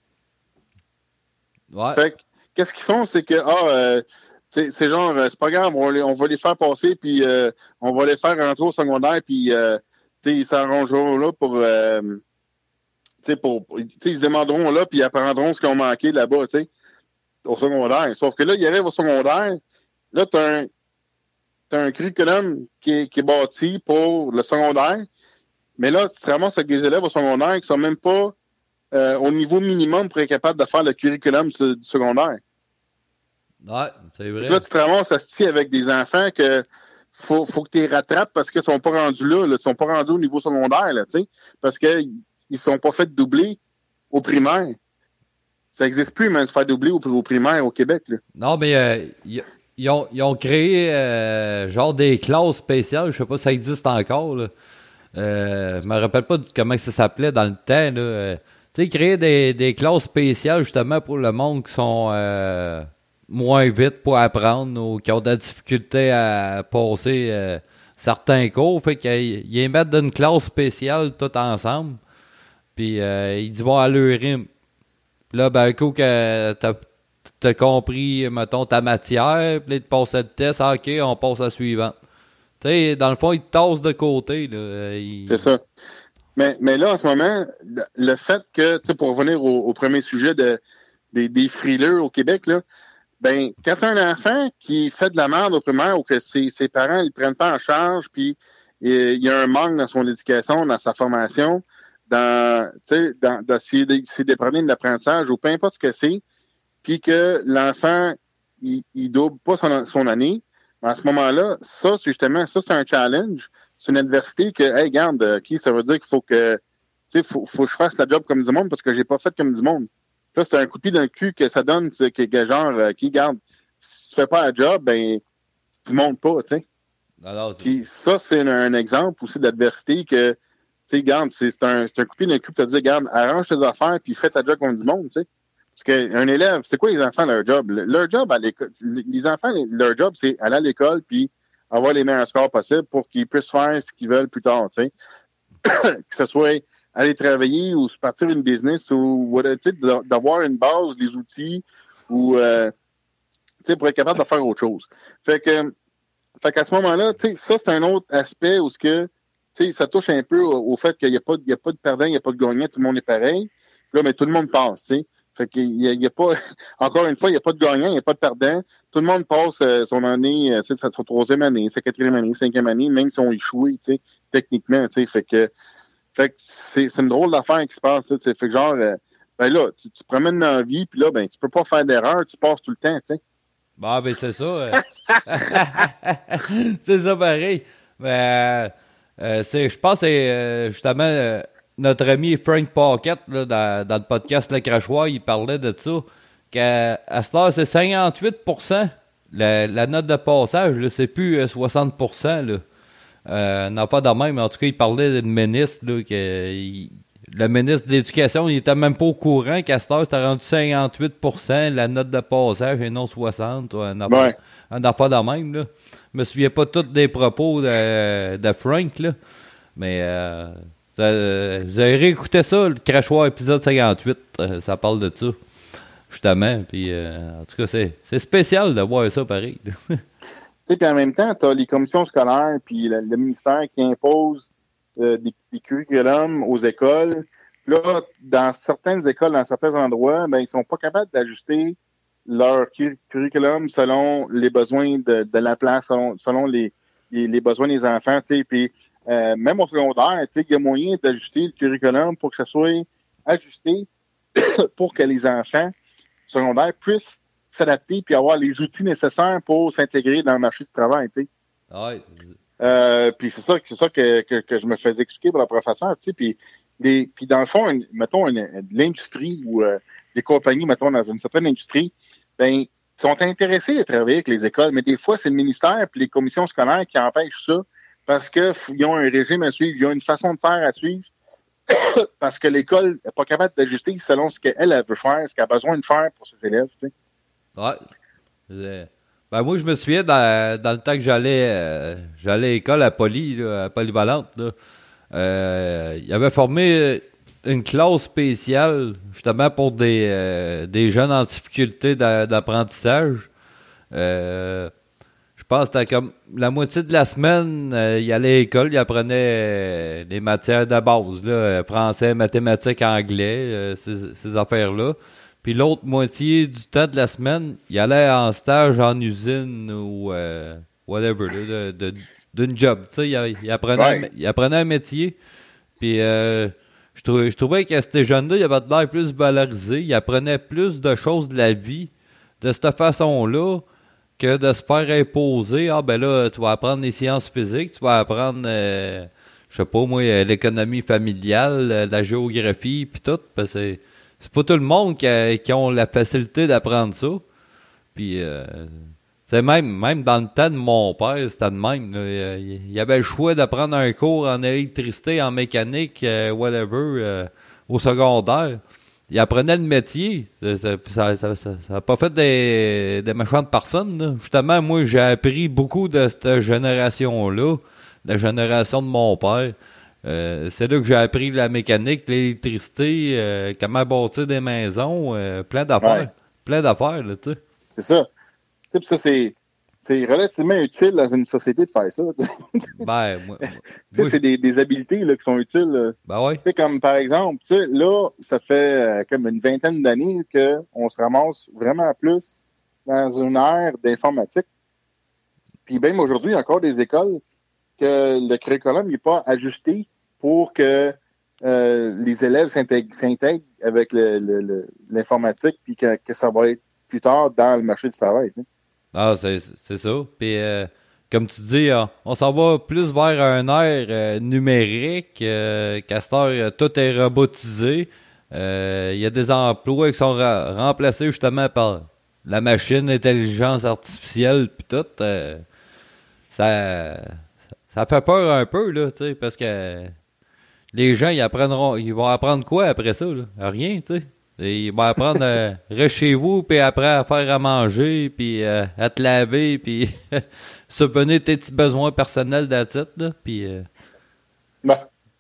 Ouais. Fait que, qu'est-ce qu'ils font, c'est que, ah, euh, c'est, c'est genre, c'est pas grave, on va les, on va les faire passer, puis euh, on va les faire rentrer au secondaire, puis... Euh, T'sais, ils s'arrangeront là pour, euh, t'sais, pour, t'sais, ils se demanderont là, puis ils apprendront ce qu'ils ont manqué là-bas, tu sais, au secondaire. Sauf que là, ils arrivent au secondaire, là, t'as un, t'as un curriculum qui est, qui est bâti pour le secondaire, mais là, tu te ramasses avec des élèves au secondaire qui sont même pas euh, au niveau minimum pour être capable de faire le curriculum du, du secondaire. Ouais, c'est vrai. Là, tu te ramasses assis avec des enfants que Faut, faut que tu les rattrapes parce qu'ils sont pas rendus là, là. Ils sont pas rendus au niveau secondaire, là, tu sais. Parce qu'ils ne sont pas fait doubler au primaire. Ça n'existe plus, même, de se faire doubler au, au primaire au Québec, là. Non, mais euh, y, ils, ont, ils ont créé euh, genre des classes spéciales. Je sais pas si ça existe encore, là. Euh, je me rappelle pas comment ça s'appelait dans le temps, là. Euh, tu sais, créer des, des classes spéciales, justement, pour le monde qui sont... Euh, moins vite pour apprendre ou qui ont de la difficulté à passer euh, certains cours. Fait qu'ils les mettent dans une classe spéciale tout ensemble. Puis euh, ils vont à leur rythme. Puis là, ben, un coup que t'as, t'as compris, mettons, ta matière, puis là, tu passes le test, ah, OK, on passe à la suivante. Tu sais, dans le fond, ils te tassent de côté. Là. Ils... C'est ça. Mais, mais là, en ce moment, le fait que, tu sais, pour revenir au, au premier sujet de, des, des frileux au Québec, là, ben, quand tu as un enfant qui fait de la merde au primaire ou que ses, ses parents ne le prennent pas en charge, puis il y a un manque dans son éducation, dans sa formation, dans, tu sais, dans, dans ses, ses des problèmes d'apprentissage ou peu importe ce que c'est, puis que l'enfant, il, il double pas son, son année, à ce moment-là, ça, c'est justement, ça, c'est un challenge. C'est une adversité que, hey, regarde, qui ça veut dire qu'il faut que, tu sais, faut, faut que je fasse la job comme du monde parce que j'ai pas fait comme du monde. Là, c'est un coup de pied dans le cul que ça donne, que, que genre, euh, qui garde, si tu fais pas un job, ben, tu montes pas, tu sais. Alors, Puis ça, c'est un, un exemple aussi d'adversité que, tu sais, garde, c'est, c'est, un, c'est un coup de pied dans le cul pour te dire, garde, arrange tes affaires, puis fais ta job comme du monde, tu sais. Parce qu'un élève, c'est quoi les enfants, leur job? Leur job à l'école, les enfants, leur job, c'est aller à l'école, puis avoir les meilleurs scores possibles pour qu'ils puissent faire ce qu'ils veulent plus tard, tu sais. Que ce soit aller travailler ou partir une business ou, tu sais, d'avoir une base, des outils ou, euh, tu sais, pour être capable de faire autre chose. Fait que, fait qu'à ce moment-là, tu sais, ça, c'est un autre aspect où ce que, tu sais, ça touche un peu au, au fait qu'il n'y a pas, il y a pas de perdant, il n'y a pas de gagnant, tout le monde est pareil. Là, mais tout le monde passe, tu sais. Fait qu'il y a, il y a pas, encore une fois, il n'y a pas de gagnant, il n'y a pas de perdant. Tout le monde passe euh, son année, euh, sa, sa troisième année, sa quatrième année, cinquième année, même si on échoué, tu sais, techniquement, tu sais. Fait que, fait que c'est, c'est une drôle d'affaire qui se passe, là, tu sais. Fait que genre, euh, ben là, tu, tu promènes dans la vie, puis là, ben, tu peux pas faire d'erreur, tu passes tout le temps, tu sais. Bah, ben, c'est ça. euh. C'est ça, pareil. Mais, euh, c'est, je pense que c'est euh, justement euh, notre ami Frank Pocket, là, dans, dans le podcast Le Crachoir, il parlait de ça. Qu'à à cette heure, c'est cinquante-huit pour cent la, la note de passage, là, c'est plus euh, soixante pour cent. Là. Euh, non, pas de même, mais en tout cas, il parlait d'une ministre, là, que, il, le ministre de l'Éducation, il était même pas au courant qu'à cette heure, c'était rendu cinquante-huit pour cent la note de passage et non soixante pour cent. Un affaire, Ouais. un affaire de même, là. Je me souviens pas tous des propos de, de Frank, là. Mais, euh, ça, euh, vous avez réécouté ça, le Crachoir épisode cinquante-huit, euh, ça parle de ça. Justement, puis euh, en tout cas, c'est, c'est spécial de voir ça pareil. Tu sais, puis en même temps, tu as les commissions scolaires, puis le, le ministère qui impose euh, des, des curriculums aux écoles. Là, dans certaines écoles, dans certains endroits, ben ils sont pas capables d'ajuster leur cur- curriculum selon les besoins de, de la place, selon, selon les, les, les besoins des enfants. Tu sais, puis euh, même au secondaire, tu sais, il y a moyen d'ajuster le curriculum pour que ça soit ajusté pour que les enfants secondaires puissent s'adapter puis avoir les outils nécessaires pour s'intégrer dans le marché du travail, tu sais. Ouais. Euh, puis c'est ça, c'est ça que, que, que je me faisais expliquer par le professeur, tu sais. Puis, les, puis dans le fond, une, mettons, une, une, l'industrie ou euh, des compagnies, mettons, dans une certaine industrie, ben sont intéressés à travailler avec les écoles, mais des fois, c'est le ministère puis les commissions scolaires qui empêchent ça parce qu'ils ont un régime à suivre, ils ont une façon de faire à suivre parce que l'école n'est pas capable d'ajuster selon ce qu'elle elle veut faire, ce qu'elle a besoin de faire pour ses élèves, tu sais. Ouais. Euh, Ben moi, je me souviens, dans, dans le temps que j'allais euh, j'allais à l'école à Poly, là, à Polyvalente, là, euh, il avait formé une classe spéciale, justement, pour des, euh, des jeunes en difficulté d'a- d'apprentissage. Euh, je pense que c'était comme la moitié de la semaine, euh, il allait à l'école, il apprenait euh, les matières de base, là, français, mathématiques, anglais, euh, ces, ces affaires-là. Puis l'autre moitié du temps de la semaine, il allait en stage en usine ou euh, whatever, là, de, de, d'une job. Tu sais, il, il, apprenait, Ouais. un, il apprenait un métier. Puis euh, je, trouvais, je trouvais que ces jeunes-là, il avait l'air plus valorisé. Il apprenait plus de choses de la vie de cette façon-là que de se faire imposer. Ah ben là, tu vas apprendre les sciences physiques, tu vas apprendre, euh, je sais pas moi, l'économie familiale, la géographie, puis tout. Parce que c'est pas tout le monde qui, a, qui ont la facilité d'apprendre ça. Puis, euh, c'est même, même dans le temps de mon père, c'était de même. Là. Il y avait le choix d'apprendre un cours en électricité, en mécanique, euh, whatever, euh, au secondaire. Il apprenait le métier. Ça n'a ça, ça, ça pas fait des, des méchantes personnes. Là. Justement, moi, j'ai appris beaucoup de cette génération-là, la génération de mon père. Euh, c'est là que j'ai appris la mécanique, l'électricité, euh, comment bâtir des maisons, euh, plein d'affaires. Ouais. Plein d'affaires, là, tu sais. C'est ça. Tu sais, pis ça, c'est, c'est relativement utile dans une société de faire ça. Ben, moi, Tu moi sais, c'est des, des habiletés là, qui sont utiles. Là. ben ouais. Tu sais, comme par exemple, tu sais, là, ça fait euh, comme une vingtaine d'années qu'on se ramasse vraiment plus dans une ère d'informatique. Puis même aujourd'hui, il y a encore des écoles que le curriculum n'est pas ajusté pour que euh, les élèves s'intègrent, s'intègrent avec le, le, le, l'informatique puis que, que ça va être plus tard dans le marché du travail. Tu sais. Ah, c'est, c'est ça. Puis, euh, comme tu dis, on, on s'en va plus vers un air euh, numérique, euh, qu'à cette heure, euh, tout est robotisé. Euh, il y a des emplois qui sont ra- remplacés justement par la machine, l'intelligence artificielle, puis tout. Euh, ça, ça fait peur un peu, là, tu sais, parce que les gens, ils apprendront, ils vont apprendre quoi après ça, là? Rien, tu sais. Ils vont apprendre euh, reste chez vous, puis après à faire à manger, puis euh, à te laver, puis subvenir tes petits besoins personnels d'attitude, là, puis... Euh... Ben,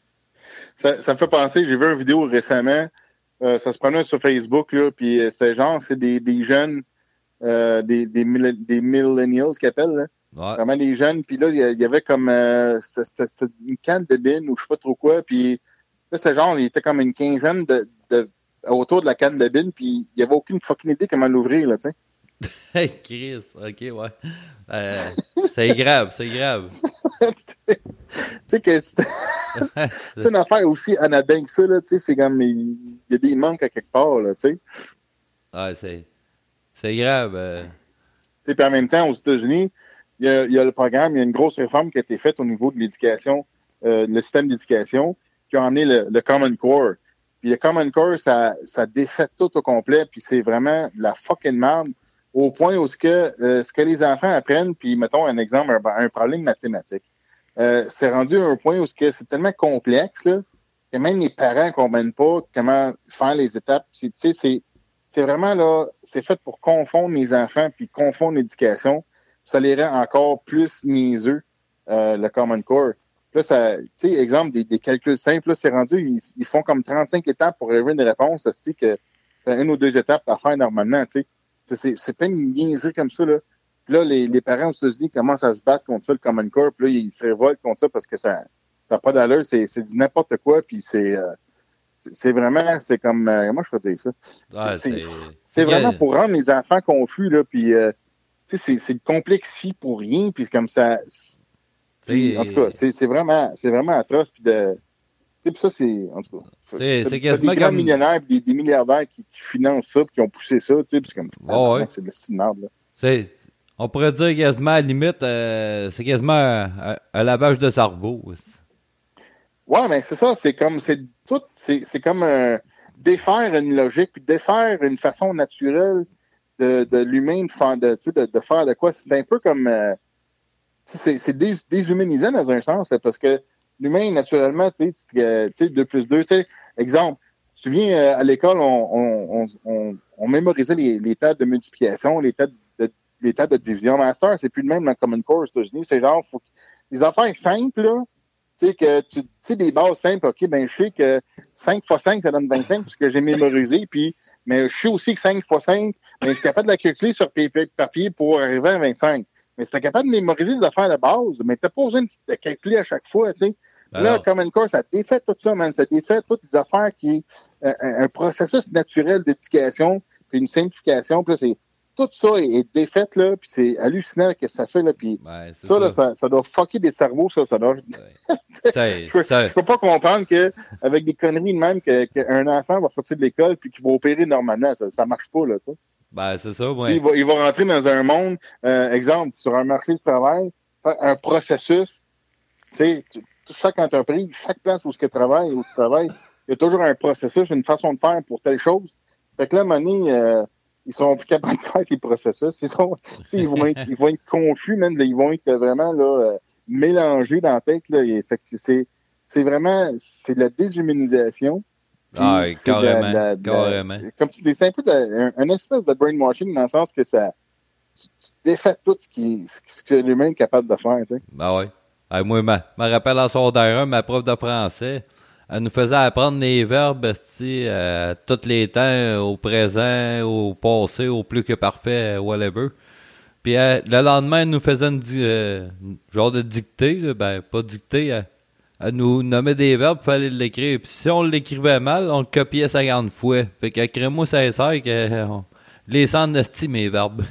ça, ça me fait penser, j'ai vu une vidéo récemment, euh, ça se prenait sur Facebook, là, puis euh, c'est genre, c'est des, des jeunes, euh, des, des, des millennials qu'ils appellent, là. Ouais. Vraiment des jeunes, puis là, il y avait comme, euh, c'était, c'était, c'était une canne de bine ou je sais pas trop quoi, puis là, c'est genre, il était comme une quinzaine de, de autour de la canne de bine, puis il y avait aucune fucking idée comment l'ouvrir, là, tu sais. Hey, Chris, ok, ouais. Euh, c'est grave, c'est grave. Tu sais que c'est, c'est une affaire aussi anodine que ça, là, tu sais, c'est comme, il y a des manques à quelque part, là, tu sais. Ouais, c'est, c'est grave. Euh... Tu sais, puis en même temps, aux États-Unis, il y, a, il y a le programme, il y a une grosse réforme qui a été faite au niveau de l'éducation, euh, le système d'éducation, qui en est le, le Common Core. Puis le Common Core, ça, ça défait tout au complet, puis c'est vraiment de la fucking merde, au point où ce que, euh, ce que les enfants apprennent, puis mettons un exemple, un, un problème mathématique. Euh, c'est rendu à un point où ce que c'est tellement complexe, là, que même les parents ne comprennent pas comment faire les étapes. Tu sais, c'est, c'est vraiment là, c'est fait pour confondre les enfants puis confondre l'éducation. Ça les rend encore plus niaiseux, euh, le Common Core. Là, ça, tu sais, exemple, des, des calculs simples, là, c'est rendu, ils, ils font comme trente-cinq étapes pour arriver à une réponse. Ça se dit que t'as une ou deux étapes à faire normalement, tu sais. C'est, c'est plein de niaiseries comme ça, là. Puis là, les, les parents aux États-Unis commencent à se battre contre ça, le Common Core, puis là, ils se révoltent contre ça parce que ça ça n'a pas d'allure, c'est, c'est du n'importe quoi, puis c'est, euh, c'est, c'est vraiment, c'est comme, euh, comment je peux dire ça? Ouais, c'est, c'est, c'est, c'est vraiment pour rendre les enfants confus, là, puis, euh, tu sais, c'est, c'est complexifié pour rien, puis comme ça, puis, en tout cas, c'est, c'est vraiment, c'est vraiment atroce, puis de, tu sais, puis ça, c'est, en tout cas, c'est, c'est des quasiment grands comme... millionnaires, des, des milliardaires qui, qui financent ça, puis qui ont poussé ça, tu sais, puis c'est comme, oh, ouais. c'est de la style merde, là. C'est, on pourrait dire quasiment, à la limite, euh, c'est quasiment un, un, un lavage de cerveau. Ouais, mais c'est ça, c'est comme, c'est tout, c'est, c'est comme un, défaire une logique, puis défaire une façon naturelle de, de l'humain de faire de, tu sais, de, de faire de quoi. C'est un peu comme, euh, c'est, c'est dés, déshumanisant dans un sens, là, parce que l'humain, naturellement, tu sais, deux plus deux, tu sais, exemple, tu te souviens, euh, à l'école, on, on, on, on mémorisait les, les tables de multiplication, les tables de, les tables de division. Master, c'est plus le même dans Common Core aux États-Unis. C'est genre, faut, les affaires simples, là, tu sais, que tu sais, des bases simples, OK, ben, je sais que cinq fois cinq, ça donne vingt-cinq, parce que j'ai mémorisé, puis, mais je sais aussi que cinq fois cinq, ben, je suis capable de la calculer sur papier pour arriver à vingt-cinq. Mais si t'es capable de mémoriser des affaires de base, mais t'as pas besoin de te calculer à chaque fois, tu sais. Là, Common Core, ça défait tout ça, man. Ça défait toutes les affaires qui est euh, un, un processus naturel d'éducation, puis une simplification, puis là, c'est, tout ça est, est défait, là, puis c'est hallucinant ce que ça fait, là, puis ouais, ça, ça. Là, ça, ça doit fucker des cerveaux, ça, ça doit... Ouais. je, peux, ça... je peux pas comprendre que avec des conneries de même, que, qu'un enfant va sortir de l'école puis qu'il va opérer normalement, ça, ça marche pas, là, tu sais. Ben, c'est ça, ouais. Il va, il va rentrer dans un monde, euh, exemple, sur un marché du travail, un processus, tu sais, chaque entreprise, chaque place où tu travailles, où tu travailles, il y a toujours un processus, une façon de faire pour telle chose. Fait que là, à un moment donné, euh, ils sont plus capables de faire les processus. Ils sont, ils vont être, ils vont être confus, même, ils vont être vraiment, là, euh, mélangés dans la tête, là. Et, fait que c'est, c'est vraiment, c'est de la déshumanisation. Ah, carrément, de la, de la, carrément. Comme c'est un peu de, un, un espèce de brainwashing dans le sens que ça, tu, tu défais tout ce qui, ce que l'humain est capable de faire, tu sais. Ben ouais. Ah, moi, je me rappelle en secondaire un, ma prof de français, elle nous faisait apprendre les verbes, euh, tous les temps, au présent, au passé, au plus que parfait, whatever. Puis euh, le lendemain, elle nous faisait une euh, genre de dictée, là, ben pas dictée, elle, elle nous nommait des verbes, il fallait l'écrire. Puis si on l'écrivait mal, on le copiait cinquante fois. Fait que moi sincère que on, les sens d'estime mes verbes.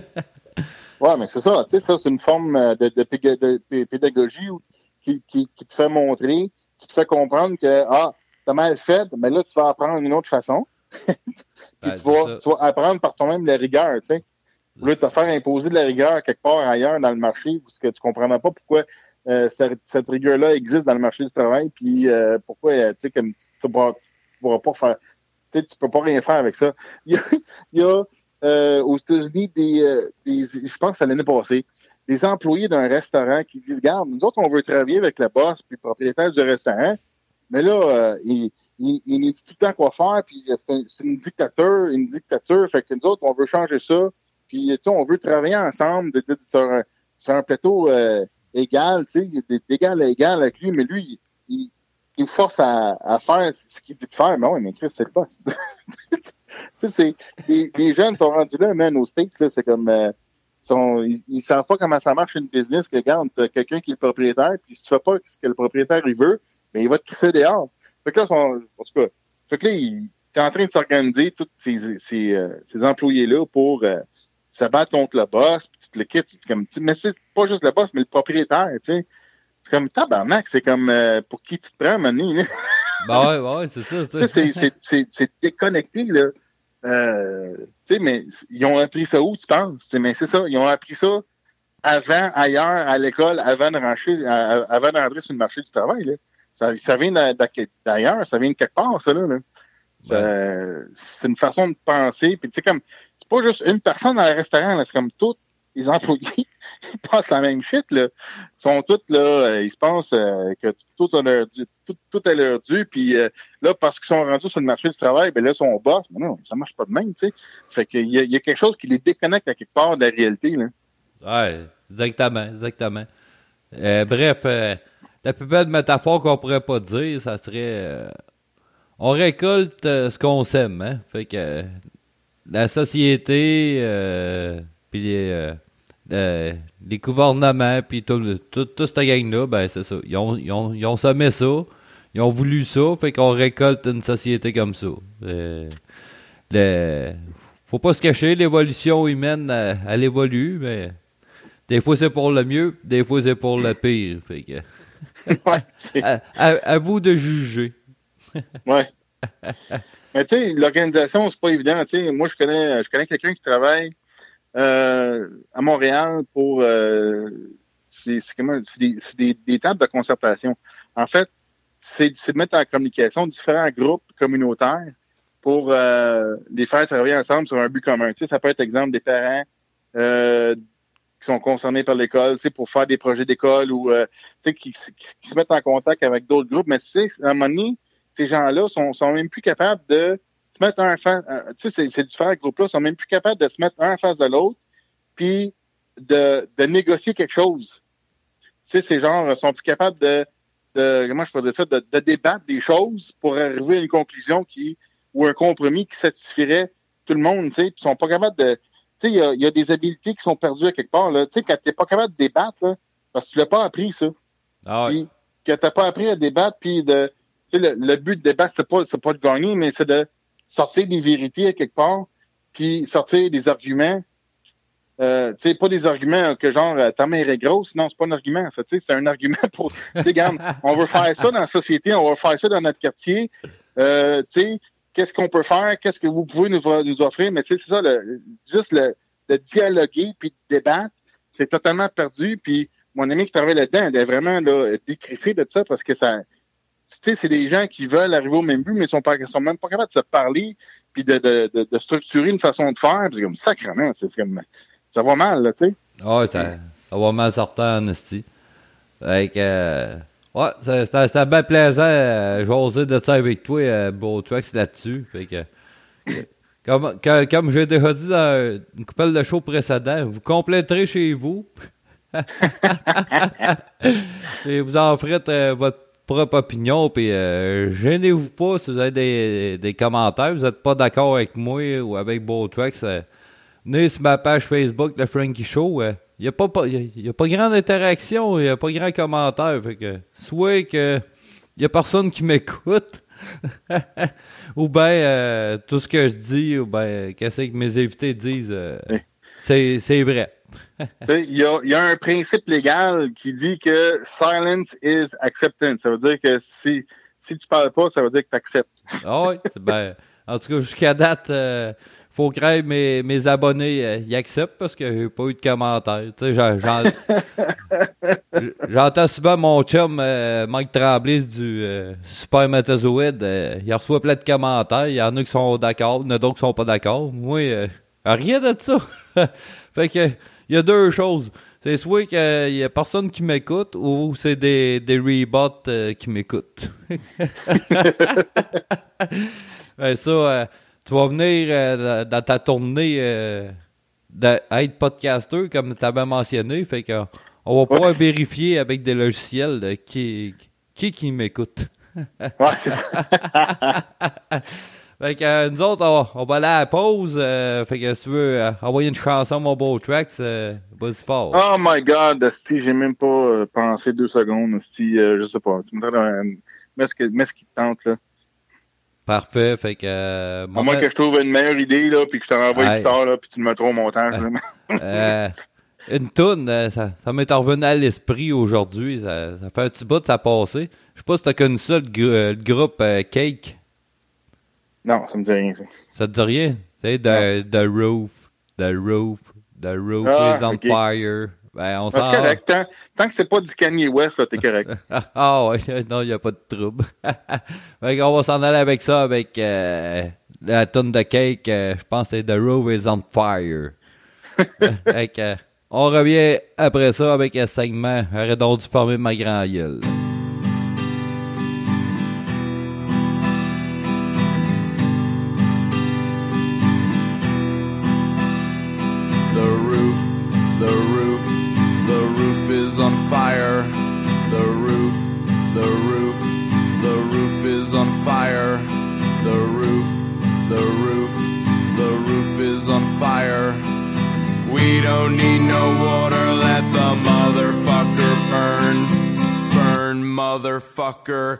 Ouais, mais c'est ça, tu sais, ça, c'est une forme de, de, de, de pédagogie qui, qui, qui te fait montrer, qui te fait comprendre que, ah, t'as mal fait, mais là, tu vas apprendre d'une autre façon. Puis ben, tu, vas, tu vas apprendre par toi-même la rigueur, tu sais. Au lieu de te faire imposer de la rigueur quelque part ailleurs dans le marché, parce que tu comprendras pas pourquoi euh, cette, cette rigueur-là existe dans le marché du travail, puis euh, pourquoi, tu sais, comme tu ne pourras pas faire, sais, tu peux pas rien faire avec ça. Il y a, il y a euh, aux États-Unis des, euh, des, je pense que c'est l'année passée, des employés d'un restaurant qui disent, regarde, nous autres, on veut travailler avec le boss puis le propriétaire du restaurant, mais là, euh, il, il, il nous dit tout le temps quoi faire, puis c'est, c'est une dictature, une dictature, fait que nous autres, on veut changer ça, puis tu sais, on veut travailler ensemble de, de, sur, un, sur un plateau euh, égal, tu sais, d'égal à égal avec lui, mais lui, il, il vous force à, à faire ce qu'il dit de faire. Mais oui, mais Chris, c'est le boss. Tu sais, c'est, les, les jeunes sont rendus là, man, aux States, là, c'est comme, euh, sont, ils, ils savent pas comment ça marche une business, que regarde, t'as quelqu'un qui est le propriétaire, puis si tu fais pas ce que le propriétaire, il veut, mais il va te crisser dehors. Fait que là, son, en tout cas, fait que là, il est en train de s'organiser, tous ces, ces, euh, ces employés-là, pour euh, se battre contre le boss, puis tu te le quittes. C'est comme, mais c'est pas juste le boss, mais le propriétaire, tu sais. C'est comme tabarnak, c'est comme euh, pour qui tu te prends, maintenant. Ben ouais, ouais, c'est ça. C'est, c'est, c'est, c'est, c'est déconnecté, là. Euh, tu sais, mais ils ont appris ça où, tu penses? T'sais, mais c'est ça, ils ont appris ça avant, ailleurs, à l'école, avant de rentrer, avant de rentrer sur le marché du travail, là. Ça, ça vient d'ailleurs, ça vient de quelque part, ça, là. là. Ça, ouais. C'est une façon de penser. Puis, tu sais, comme, c'est pas juste une personne dans le restaurant, là, c'est comme tous les employés, ils pensent la même shit, là. Ils sont tous, là, ils se pensent euh, que tout a leur dû, tout, tout est leur dû, puis euh, là, parce qu'ils sont rendus sur le marché du travail, ben là, ils sont boss. Mais non, ça marche pas de même, tu sais. Fait qu'il y a, il y a quelque chose qui les déconnecte à quelque part de la réalité, là. Ouais, exactement, exactement. Euh, bref, euh, la plus belle métaphore qu'on pourrait pas dire, ça serait euh, on récolte euh, ce qu'on sème, hein. Fait que euh, la société, euh, puis les, euh, euh, les gouvernements, puis tout, tout, tout cette gang-là, ben c'est ça. Ils ont, ils, ont, ils ont semé ça, ils ont voulu ça, fait qu'on récolte une société comme ça. Euh, le, faut pas se cacher, l'évolution humaine, elle, elle évolue, mais des fois c'est pour le mieux, des fois c'est pour le pire. Fait que, ouais, à, à, à vous de juger. Ouais. Mais tu sais, l'organisation, c'est pas évident. Tu sais, moi, je connais, je connais quelqu'un qui travaille euh, à Montréal pour euh, c'est, c'est, comment, c'est, des, c'est des, des tables de concertation. En fait, c'est, c'est de mettre en communication différents groupes communautaires pour euh, les faire travailler ensemble sur un but commun. Tu sais, ça peut être exemple des parents euh, qui sont concernés par l'école, tu sais, pour faire des projets d'école ou euh, tu sais, qui, qui, qui se mettent en contact avec d'autres groupes. Mais tu sais, à un moment donné, ces gens-là sont, sont même plus capables de se mettre un en face, tu sais, ces, ces différents groupes-là sont même plus capables de se mettre un en face de l'autre, puis de, de négocier quelque chose. Tu sais, ces gens sont plus capables de, de comment je peux dire ça, de, de débattre des choses pour arriver à une conclusion qui, ou un compromis qui satisferait tout le monde, tu sais, ils sont pas capables de, tu sais, il y a, y a des habiletés qui sont perdues à quelque part, là, tu sais, quand t'es pas capable de débattre, là, parce que tu l'as pas appris, ça. Ah oui. Puis, que t'as pas appris à débattre, puis de, tu sais, le, le but de débattre, c'est pas, c'est pas de gagner, mais c'est de sortir des vérités à quelque part, puis sortir des arguments. Euh, tu sais, pas des arguments que genre ta mère est grosse, non, c'est pas un argument, ça, tu sais, c'est un argument pour, tu sais, regarde, on veut faire ça dans la société, on va faire ça dans notre quartier, euh, tu sais, qu'est-ce qu'on peut faire, qu'est-ce que vous pouvez nous, nous offrir, mais tu sais, c'est ça, le, juste le, le dialoguer puis de débattre, c'est totalement perdu, puis mon ami qui travaille là-dedans, elle est vraiment là, décrissée de ça parce que ça, tu sais, c'est des gens qui veulent arriver au même but, mais ils sont pas, sont même pas capables de se parler puis de, de, de, de structurer une façon de faire. C'est comme sacrément, c'est comme ça va mal, là, tu sais. Ah ouais, ça, ça va mal sortir en esti. Fait que, euh, ouais, c'était, c'était bien plaisant. Euh, j'osais de ça avec toi, euh, Beautrex, là-dessus. Fait que, comme, que, comme j'ai déjà dit dans une couple de shows précédents, vous compléterez chez vous. Et vous en ferez euh, votre propre opinion, puis euh, gênez-vous pas si vous avez des, des commentaires, vous n'êtes pas d'accord avec moi ou avec Beautrex, euh, venez sur ma page Facebook, le Frankie Show, il euh, n'y a, pas, y a, y a pas grande interaction, il n'y a pas grand commentaire, fait que soit que il n'y a personne qui m'écoute, ou bien euh, tout ce que je dis, ou bien qu'est-ce que mes invités disent, euh, c'est, c'est vrai. Il y a, y a un principe légal qui dit que silence is acceptance. Ça veut dire que si, si tu parles pas, ça veut dire que tu acceptes. Ah oui, ben, en tout cas, jusqu'à date, euh, faut que mes, mes abonnés euh, y acceptent parce que j'ai pas eu de commentaires. Tu sais, j'en, j'en, j'entends souvent mon chum euh, Mike Tremblay du euh, Super Metazoid. Euh, il reçoit plein de commentaires. Il y en a qui sont d'accord, il y en a d'autres qui sont pas d'accord. Moi, euh, rien de ça. Fait que il y a deux choses. C'est soit qu'il y a personne qui m'écoute ou c'est des, des rebots euh, qui m'écoutent. Ben ça, euh, tu vas venir euh, dans ta tournée euh, d'être podcaster, comme tu avais mentionné. Fait que on va pouvoir ouais. vérifier avec des logiciels euh, qui, qui qui m'écoute. Ouais, c'est ça. Fait que euh, nous autres, on, on va aller à la pause. Euh, fait que si tu veux euh, envoyer une chanson Mobile Tracks, euh, vas-y fort. Oh my God, Asti, j'ai même pas euh, pensé deux secondes. Asti, euh, je sais pas. Tu me donnes mets ce, que, mets ce qui te tente, là. Parfait, fait que... Euh, à moins que je trouve une meilleure idée, là, puis que je t'en envoie plus tard, là, puis tu me mettras au montage. Euh, euh, une toune, euh, ça, ça m'est revenu à l'esprit aujourd'hui. Ça, ça fait un petit bout de ça passé. Je sais pas si t'as connu ça, le, gr- le groupe euh, Cake. Non, ça me dit rien. Ça, ça te dit rien? Tu sais, the, the Roof, The Roof, The Roof ah, is on okay. Fire. Ben, on s'en... C'est correct. Tant, tant que c'est pas du Kanye West, là, t'es correct. Ah ouais, non, il n'y a pas de trouble. Fait qu'on va s'en aller avec ça, avec euh, la tonne de Cake. Euh, je pense que c'est The Roof is on Fire. Fait que, euh, on revient après ça avec un segment. J'aurais donc dû former ma grand gueule. On fire, the roof, the roof, the roof is on fire, the roof, the roof, the roof is on fire. We don't need no water, let the motherfucker burn, burn, motherfucker.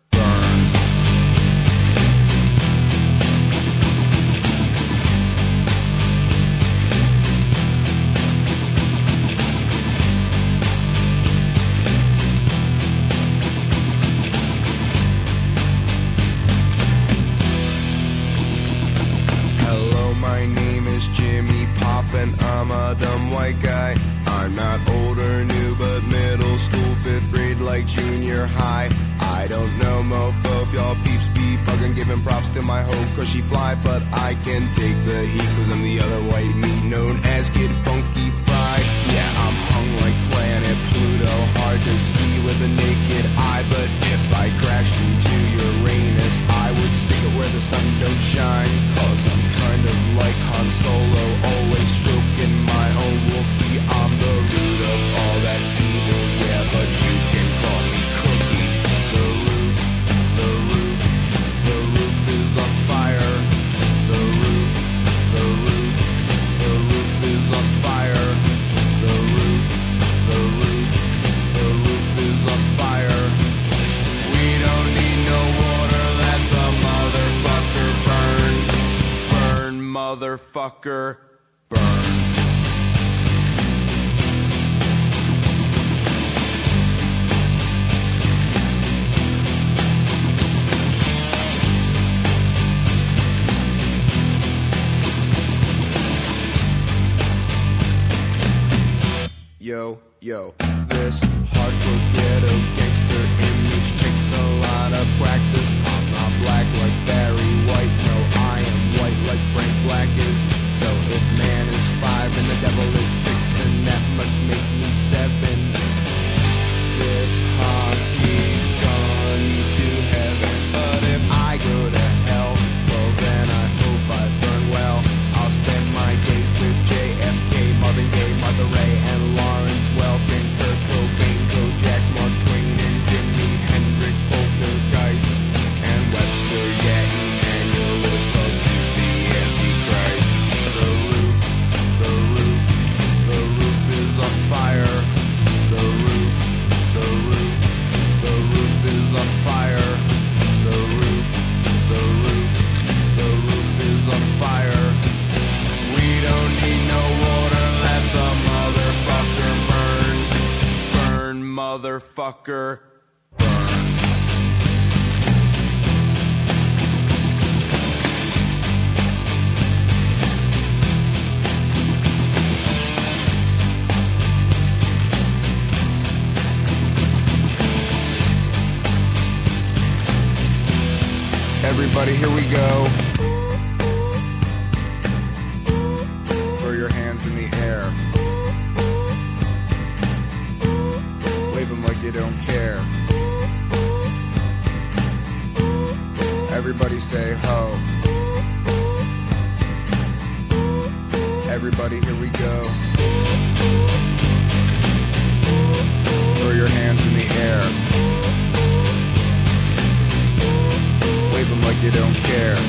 And I'm a dumb white guy. I'm not old or new, but middle school, fifth grade, like junior high. I don't know, mofo, if y'all peeps be bugging, giving props to my hoe, cause she fly, but I can take the heat, cause I'm the other white meat, known as Kid Funky Fried. Yeah, I'm hung like planet Pluto, hard to see with a naked eye, but if I crashed into Uranus, I would stick it where the sun don't shine, cause I'm kind of like Han Solo, always stroking my own Wookiee. I'm the root of all that's evil, yeah, but you can call me Cookie. The roof, the roof, the roof is on fire. The roof, the roof, the roof is on fire. The roof, the roof, the roof is on fire. We don't need no water, let the motherfucker burn. Burn, motherfucker. Yo, yo, this hardcore ghetto gangster image takes a lot of practice. I'm not black like Barry White, no, I am white like Frank Black is. So if man is five and the devil is six, then that must make me seven. This hockey's gone to heaven, but if I go to hell, well then I hope I burn well. I'll spend my days with J F K, Marvin Gaye, Martha Ray, and Lawrence Welkin, Kurt Cobain, Kojak, Mark Twain, and Jimi Hendrix, Poltergeist, and Webster, yeah, Emmanuel Lewis, cause he's the Antichrist. The roof, the roof, the roof is on fire. The roof, the roof, the roof is on fire. The roof, the roof, the roof is on fire. We don't need no water, let the motherfucker burn. Burn, motherfucker. Everybody, here we go. Throw your hands in the air. Wave them like you don't care. Everybody say ho. Everybody, here we go. Throw your hands in the air. Wave them like you don't care.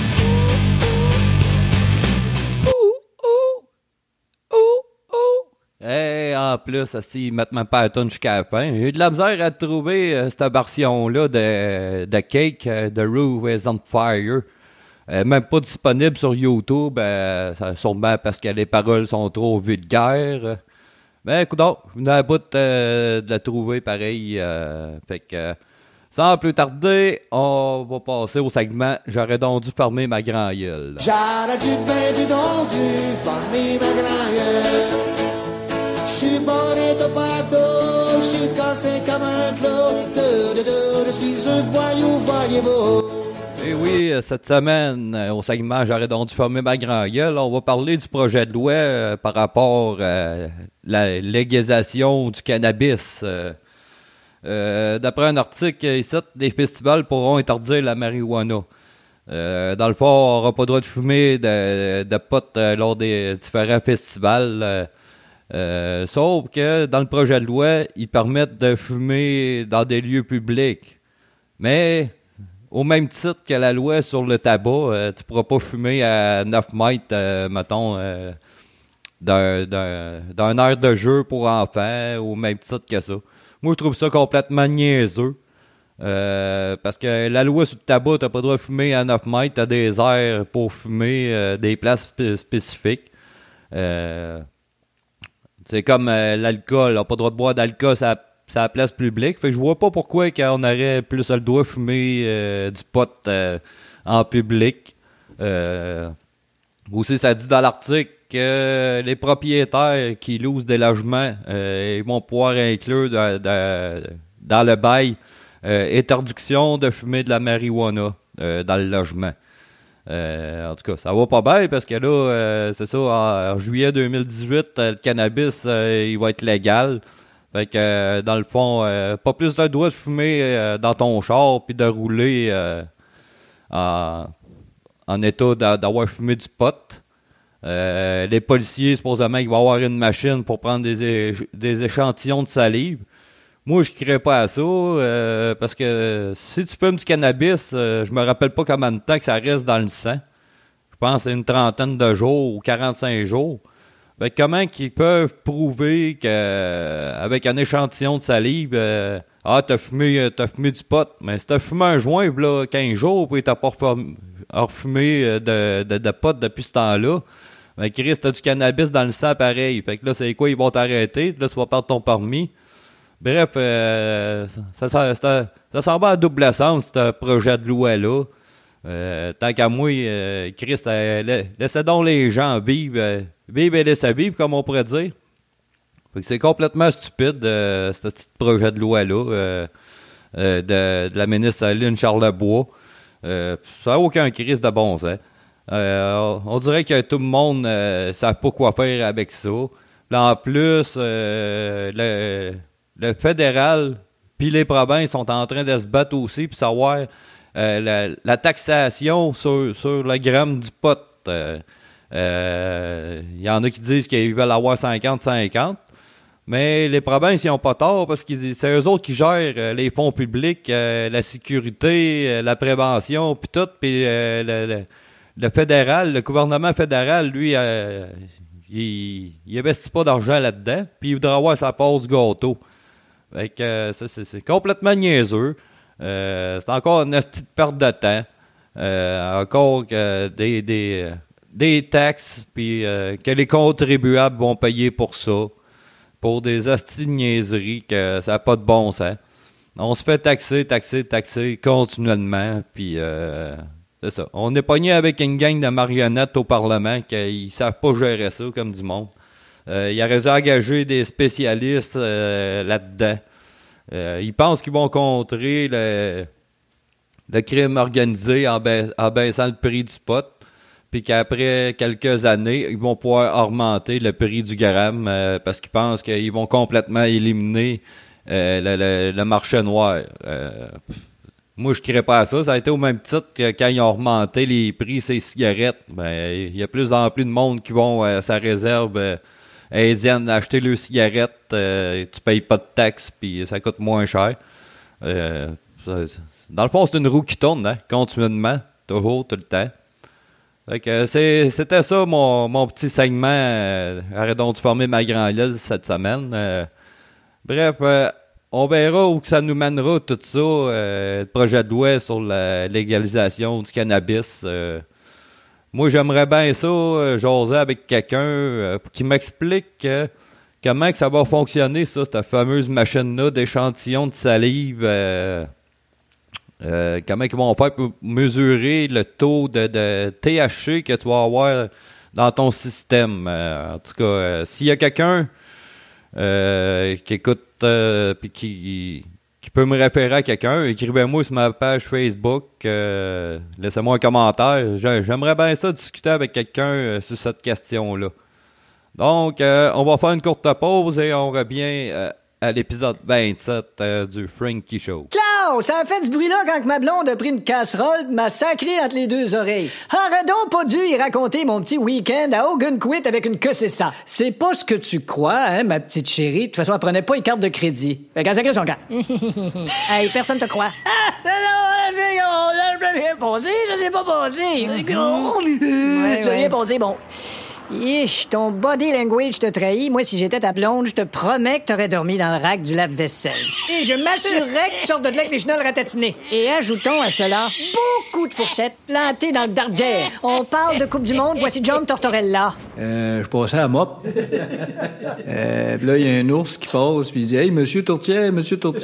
Et en plus, ils mettent même pas la tonne jusqu'à la fin. J'ai eu de la misère à trouver euh, cette version-là de, de Cake, euh, The Roof is on Fire. Euh, même pas disponible sur YouTube, euh, sûrement parce que les paroles sont trop vulgaires. Mais écoute, on a à bout euh, de la trouver pareil. Euh, fait que, euh, sans plus tarder, on va passer au segment « J'aurais donc dû fermer ma grand gueule ». J'aurais dû, ben dû donc dû fermer ma grand gueule. J'suis borné de partout, j'suis cassé comme un clou. De, de, de, je suis un voyou, voyez-vous. Et oui, cette semaine, au segment « J'aurais donc dû fermer ma grand gueule », on va parler du projet de loi euh, par rapport à la légalisation du cannabis. Euh, euh, d'après un article ici, des festivals pourront interdire la marijuana. Euh, dans le fond, on n'aura pas le droit de fumer de, de pot euh, lors des différents festivals. Euh, euh, sauf que dans le projet de loi, ils permettent de fumer dans des lieux publics. Mais au même titre que la loi sur le tabac, euh, tu ne pourras pas fumer à neuf mètres, euh, mettons, euh, d'un, d'un, d'un aire de jeu pour enfants, au même titre que ça. Moi, je trouve ça complètement niaiseux. Euh, parce que la loi sur le tabac, tu n'as pas le droit de fumer à neuf mètres, tu as des aires pour fumer, euh, des places sp- spécifiques. Euh, c'est comme euh, l'alcool, on n'a pas le droit de boire d'alcool, ça c'est à la place publique. Fait que je vois pas pourquoi on aurait plus le droit de fumer euh, du pot euh, en public. Euh, aussi, ça dit dans l'article que les propriétaires qui louent des logements, euh, ils vont pouvoir inclure de, de, dans le bail euh, interdiction de fumer de la marijuana euh, dans le logement. Euh, en tout cas, ça va pas bien parce que là, euh, c'est ça, en, en juillet deux mille dix-huit, euh, le cannabis, euh, il va être légal. Fait que, euh, dans le fond, euh, pas plus de droit de fumer euh, dans ton char puis de rouler euh, en, en état d'a, d'avoir fumé du pot. Euh, les policiers, supposément, ils vont avoir une machine pour prendre des, é- des échantillons de salive. Moi, je ne crierais pas à ça euh, parce que si tu fumes du cannabis, euh, je me rappelle pas combien de temps que ça reste dans le sang. Je pense que c'est une trentaine de jours ou quarante-cinq jours. Ben, comment qu'ils peuvent prouver qu'avec un échantillon de salive, euh, ah, t'as fumé, t'as fumé du pot, mais si t'as fumé un joint, là, quinze jours, puis t'as pas refumé de, de, de pot depuis ce temps-là, ben, Chris, t'as du cannabis dans le sang pareil. Fait que là, c'est quoi, ils vont t'arrêter, là, tu vas perdre ton permis. Bref, euh, ça, ça, ça, ça s'en va à double sens, ce projet de loi-là. Euh, tant qu'à moi, euh, Chris, euh, laissez donc les gens vivre. Euh, vivre et laisser vivre, comme on pourrait dire. Fait que c'est complètement stupide, euh, ce petit projet de loi-là euh, euh, de, de la ministre Lynn Charlebois. Euh, ça n'a aucun crise de bon sens. Euh, on dirait que tout le monde ne euh, sait pas quoi faire avec ça. Là, en plus, euh, le, le fédéral puis les provinces sont en train de se battre aussi pour savoir euh, la, la taxation sur, sur le gramme du pot. Il euh, euh, y en a qui disent qu'ils veulent avoir cinquante cinquante. Mais les provinces, ils n'ont pas tort parce que c'est eux autres qui gèrent euh, les fonds publics, euh, la sécurité, euh, la prévention, puis tout. Puis euh, le, le, le fédéral, le gouvernement fédéral, lui, euh, il n'investit pas d'argent là-dedans. Puis il voudrait avoir sa part du gâteau. Fait que euh, c'est, c'est, c'est complètement niaiseux. Euh, c'est encore une petite perte de temps. Euh, encore que des, des, des taxes, puis euh, que les contribuables vont payer pour ça. Pour des hosties de niaiseries que ça n'a pas de bon sens. On se fait taxer, taxer, taxer continuellement, puis euh, c'est ça. On est pogné avec une gang de marionnettes au Parlement qui ne savent pas gérer ça comme du monde. Euh, il aurait dû engager des spécialistes euh, là-dedans. Euh, ils pensent qu'ils vont contrer le, le crime organisé en, bais- en baissant le prix du pot, puis qu'après quelques années, ils vont pouvoir augmenter le prix du gramme euh, parce qu'ils pensent qu'ils vont complètement éliminer euh, le, le, le marché noir. Euh, moi, je ne crée pas à ça. Ça a été au même titre que quand ils ont augmenté les prix des cigarettes. Ben, il y a plus en plus de monde qui vont à sa réserve euh, indienne acheter leurs cigarettes. Euh, tu payes pas de taxes, puis ça coûte moins cher. Euh, ça, dans le fond, c'est une roue qui tourne, hein, continuellement, toujours, tout le temps. Fait que c'est, c'était ça mon, mon petit segment. Euh, arrête donc de former ma grand-gueule cette semaine. Euh, bref, euh, on verra où que ça nous mènera tout ça. Euh, le projet de loi sur la légalisation du cannabis. Euh, moi, j'aimerais bien ça, euh, jaser avec quelqu'un euh, qui m'explique euh, comment que ça va fonctionner, ça, cette fameuse machine-là d'échantillon de salive. Euh, Euh, comment ils vont faire pour mesurer le taux de, de T H C que tu vas avoir dans ton système. Euh, en tout cas, euh, s'il y a quelqu'un euh, qui écoute euh, puis qui, qui peut me référer à quelqu'un, écrivez-moi sur ma page Facebook. Euh, laissez-moi un commentaire. J'ai, j'aimerais bien ça discuter avec quelqu'un euh, sur cette question-là. Donc, euh, on va faire une courte pause et on revient euh, à l'épisode vingt-sept euh, du Frankie Show. Claude, ça a fait du bruit là quand ma blonde a pris une casserole, m'a sacré entre les deux oreilles. Aurais donc pas dû y raconter mon petit week-end à Ogunquit avec une queue, c'est ça. C'est pas ce que tu crois, hein, ma petite chérie. De toute façon, elle prenait pas une carte de crédit. Fait qu'elle sacré son camp. Hey, personne te croit. Je sais rien passé, je sais pas passé. Ouais, Je ouais. rien passé, bon. Ich, ton body language te trahit. Moi, si j'étais ta blonde, je te promets que t'aurais dormi dans le rack du lave-vaisselle. Et je m'assurerais que tu sortes de là avec les chenolles ratatinées. Et ajoutons à cela beaucoup de fourchettes plantées dans le dardier. On parle de Coupe du Monde, voici John Tortorella. Euh, je passais à mop. euh, pis là, il y a un ours qui passe, puis il dit « Hey, monsieur Tourtière, monsieur Tourtière. »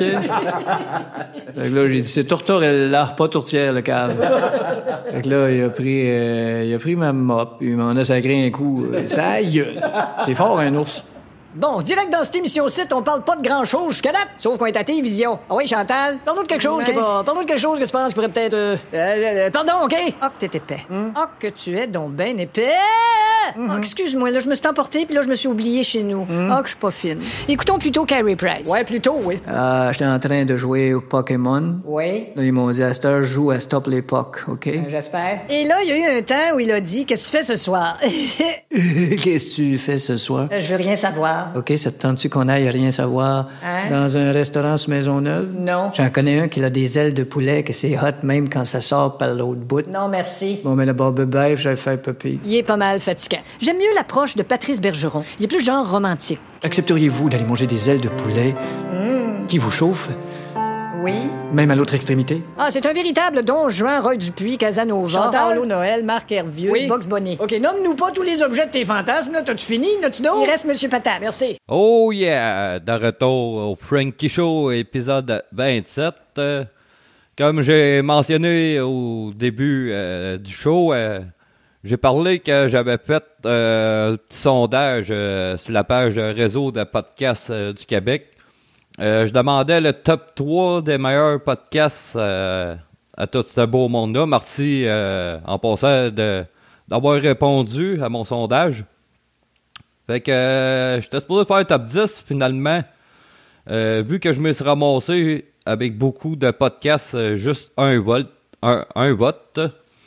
Fait que là, j'ai dit « C'est Tortorella, pas Tourtière, le cave. » Fait que là, il a pris, euh, il a pris ma mop, puis il m'en a sacré un coup. Ça gueule. C'est fort, un ours. Bon, direct dans cette émission-ci, on parle pas de grand-chose jusqu'à date, sauf qu'on est à télévision. Ah oui, Chantal, parle-nous de quelque chose Ouais. qui est pas... Parle-nous de quelque chose que tu penses qui pourrait peut-être... Euh, euh, euh, pardon, OK? Ah, que t'es épais. Ah, que tu es donc ben épais. Ah, excuse-moi, là, je me suis emporté, puis là, je me suis oublié chez nous. Ah, que je suis pas fine. Écoutons plutôt Carrie Price. Ouais, plutôt, oui. Ah, j'étais en train de jouer au Pokémon. Oui, Là, ils m'ont dit « À cette heure, je joue à Stop les Pocs, OK? euh, j'espère. Et là, il y a eu un temps où il a dit « Qu'est-ce que tu fais ce soir? » Qu'est-ce que tu fais ce soir? Je veux rien savoir. OK, ça te tente-tu qu'on aille rien savoir Hein? dans un restaurant sur Maisonneuve? Non. J'en connais un qui a des ailes de poulet, que c'est hot même quand ça sort par l'autre bout. Non, merci. Bon, mais le barbe bœuf, je vais le faire papier. Il est pas mal fatigant. J'aime mieux l'approche de Patrice Bergeron. Il est plus genre romantique. Accepteriez-vous d'aller manger des ailes de poulet qui vous chauffent, Oui. même à l'autre extrémité? Ah, c'est un véritable Don Juan, Roy Dupuis, Casanova, Chantal? Paolo Noël, Marc Hervieux, Oui. Box Bonnet. OK, nomme-nous pas tous les objets de tes fantasmes, là. T'as-tu fini? N'as-tu d'autres? Il reste Monsieur Patate. Merci. Oh yeah! De retour au Frankie Show, épisode vingt-sept. Euh, comme j'ai mentionné au début euh, du show, euh, j'ai parlé que j'avais fait euh, un petit sondage euh, sur la page réseau de podcasts euh, du Québec. Euh, je demandais le top trois des meilleurs podcasts euh, à tout ce beau monde-là. Merci euh, en passant de, d'avoir répondu à mon sondage. Fait que euh, j'étais supposé faire top dix finalement. Euh, vu que je me suis ramassé avec beaucoup de podcasts, euh, juste un vote, un, un vote,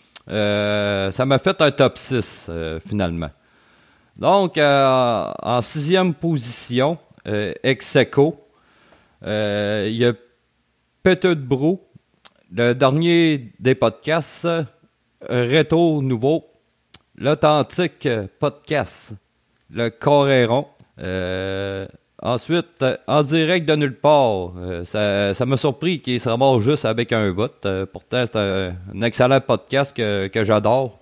euh, ça m'a fait un top six euh, finalement. Donc, euh, en sixième position, euh, ex aequo, euh, il y a Péteux de Brou, le dernier des podcasts, euh, Rétro Nouveau, l'authentique podcast, le Coréron. Euh, ensuite, euh, en direct de nulle part, euh, ça, ça m'a surpris qu'il se ramasse juste avec un vote. Euh, pourtant, c'est un, un excellent podcast que, que j'adore.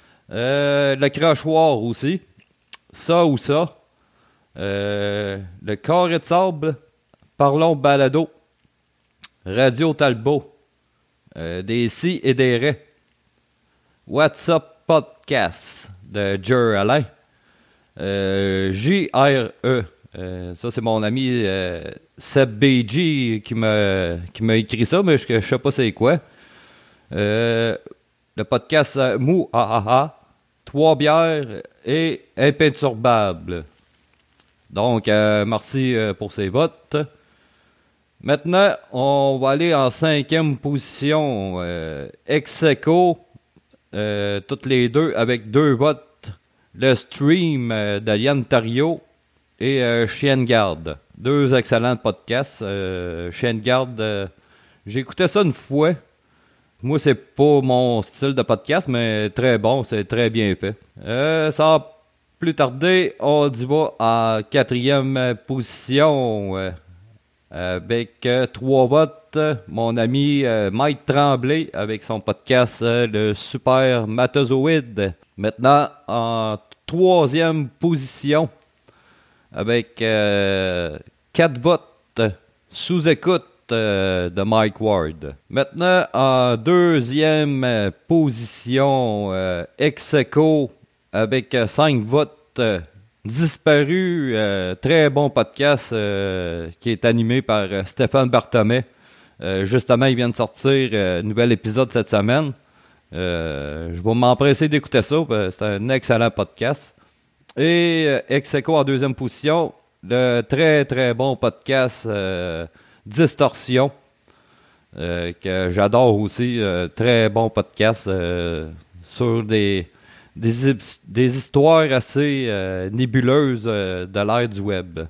Euh, le Crachoir aussi. Ça ou ça. Euh, le Carré de sable. Parlons balado. Radio Talbot. Euh, des si et des ré. What's Up Podcast de Jer Alain. Euh, J R E. Euh, ça, c'est mon ami euh, Seb B G qui m'a, qui m'a écrit ça, mais je ne sais pas c'est quoi. Euh, le podcast euh, Mou Ah Ah Ah, Trois bières et Imperturbable. Donc, euh, merci euh, pour ces votes. Maintenant, on va aller en cinquième position. Euh, Ex-Aequo, euh, toutes les deux avec deux votes. Le Stream euh, de Yann Terriot et euh, Chienne Garde. Deux excellents podcasts. Euh, Chienne Garde, euh, j'ai écouté ça une fois. Moi, c'est pas mon style de podcast, mais très bon, c'est très bien fait. Euh, sans plus tarder, on y va en quatrième position. Euh, avec euh, trois votes, mon ami euh, Mike Tremblay avec son podcast euh, Le Super Matozoïde. Maintenant, en troisième position, avec euh, quatre votes, Sous-écoute euh, de Mike Ward. Maintenant, en deuxième euh, position, euh, Ex-Aequo avec euh, cinq votes, euh, Disparu, euh, très bon podcast euh, qui est animé par euh, Stéphane Barthomet. Euh, justement, il vient de sortir un euh, nouvel épisode cette semaine. Euh, je vais m'empresser d'écouter ça. C'est un excellent podcast. Et euh, Ex-Aequo en deuxième position, le très très bon podcast euh, Distorsion, euh, que j'adore aussi. Euh, très bon podcast euh, sur des... Des, des histoires assez euh, nébuleuses euh, de l'ère du web.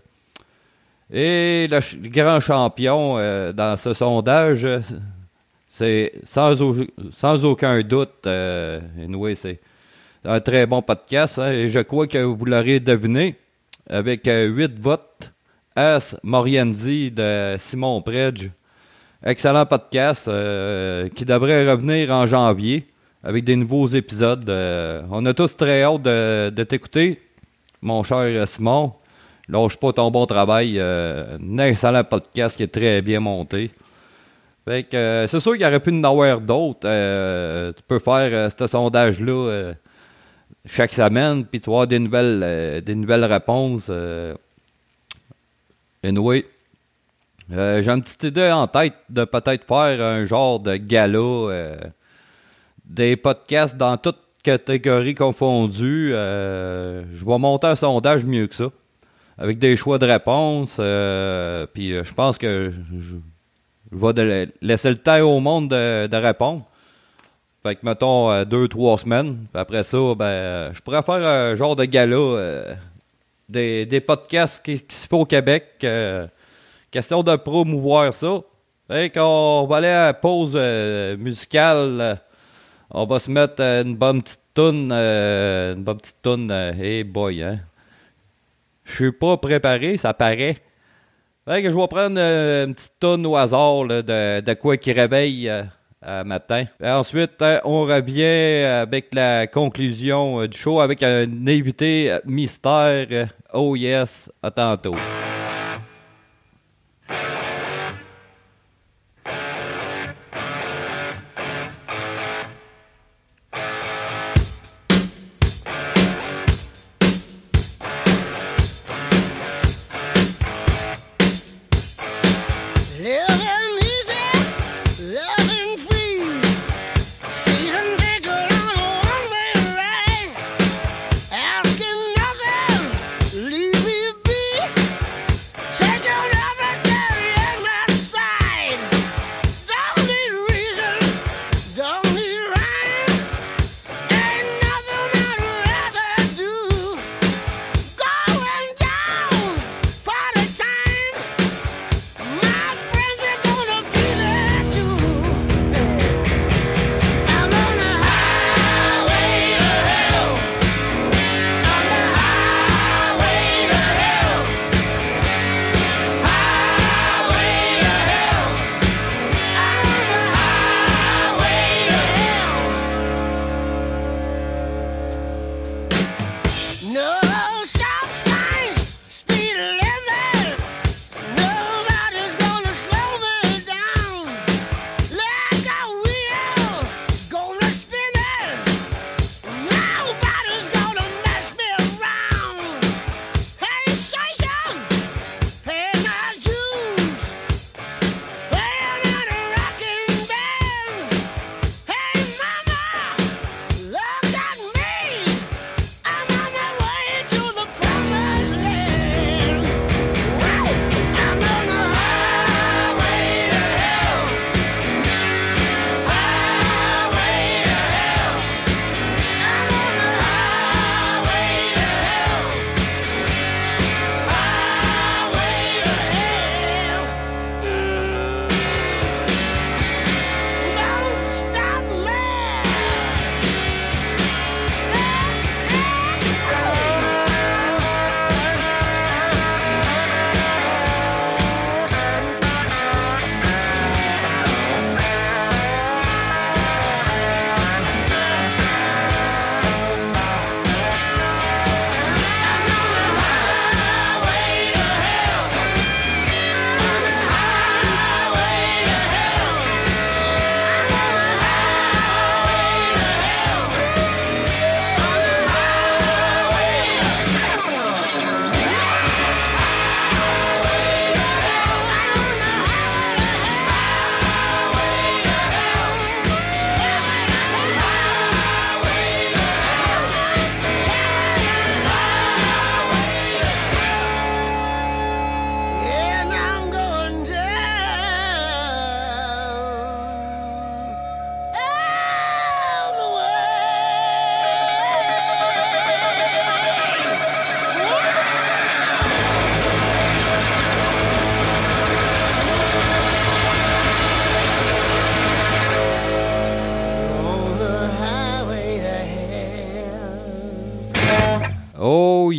Et le, ch- le grand champion euh, dans ce sondage, c'est sans, au- sans aucun doute, euh, anyway, c'est un très bon podcast, hein, et je crois que vous l'aurez deviné, avec euh, huit votes, As Morienzi de Simon Predge. Excellent podcast euh, qui devrait revenir en janvier avec des nouveaux épisodes. Euh, on a tous très hâte de, de t'écouter, mon cher Simon. Lâche pas ton bon travail. Euh, un excellent podcast qui est très bien monté. Fait que euh, c'est sûr qu'il y aurait pu en avoir d'autres. Euh, tu peux faire euh, ce sondage-là euh, chaque semaine, puis tu vas avoir des nouvelles, euh, des nouvelles réponses. Euh. Anyway, euh, j'ai une petite idée en tête de peut-être faire un genre de gala. Euh, Des podcasts dans toutes catégories confondues. Euh, je vais monter un sondage mieux que ça. Avec des choix de réponses. Euh, Puis euh, je pense que je, je vais de, laisser le temps au monde de, de répondre. Fait que mettons euh, deux, trois semaines. Puis après ça, ben, je pourrais faire un genre de gala. Euh, des, des podcasts qui, qui se font au Québec. Euh, question de promouvoir ça. Fait qu'on va aller à la pause euh, musicale. Euh, On va se mettre euh, une bonne petite toune. Euh, une bonne petite toune. Euh, hey boy, hein. Je suis pas préparé, ça paraît. Fait que je vais prendre euh, une petite toune au hasard là, de, de quoi qui réveille euh, euh, matin. Et ensuite, euh, on revient avec la conclusion euh, du show avec un invité mystère. Euh, oh yes, à tantôt. Asking nothing, leave me be.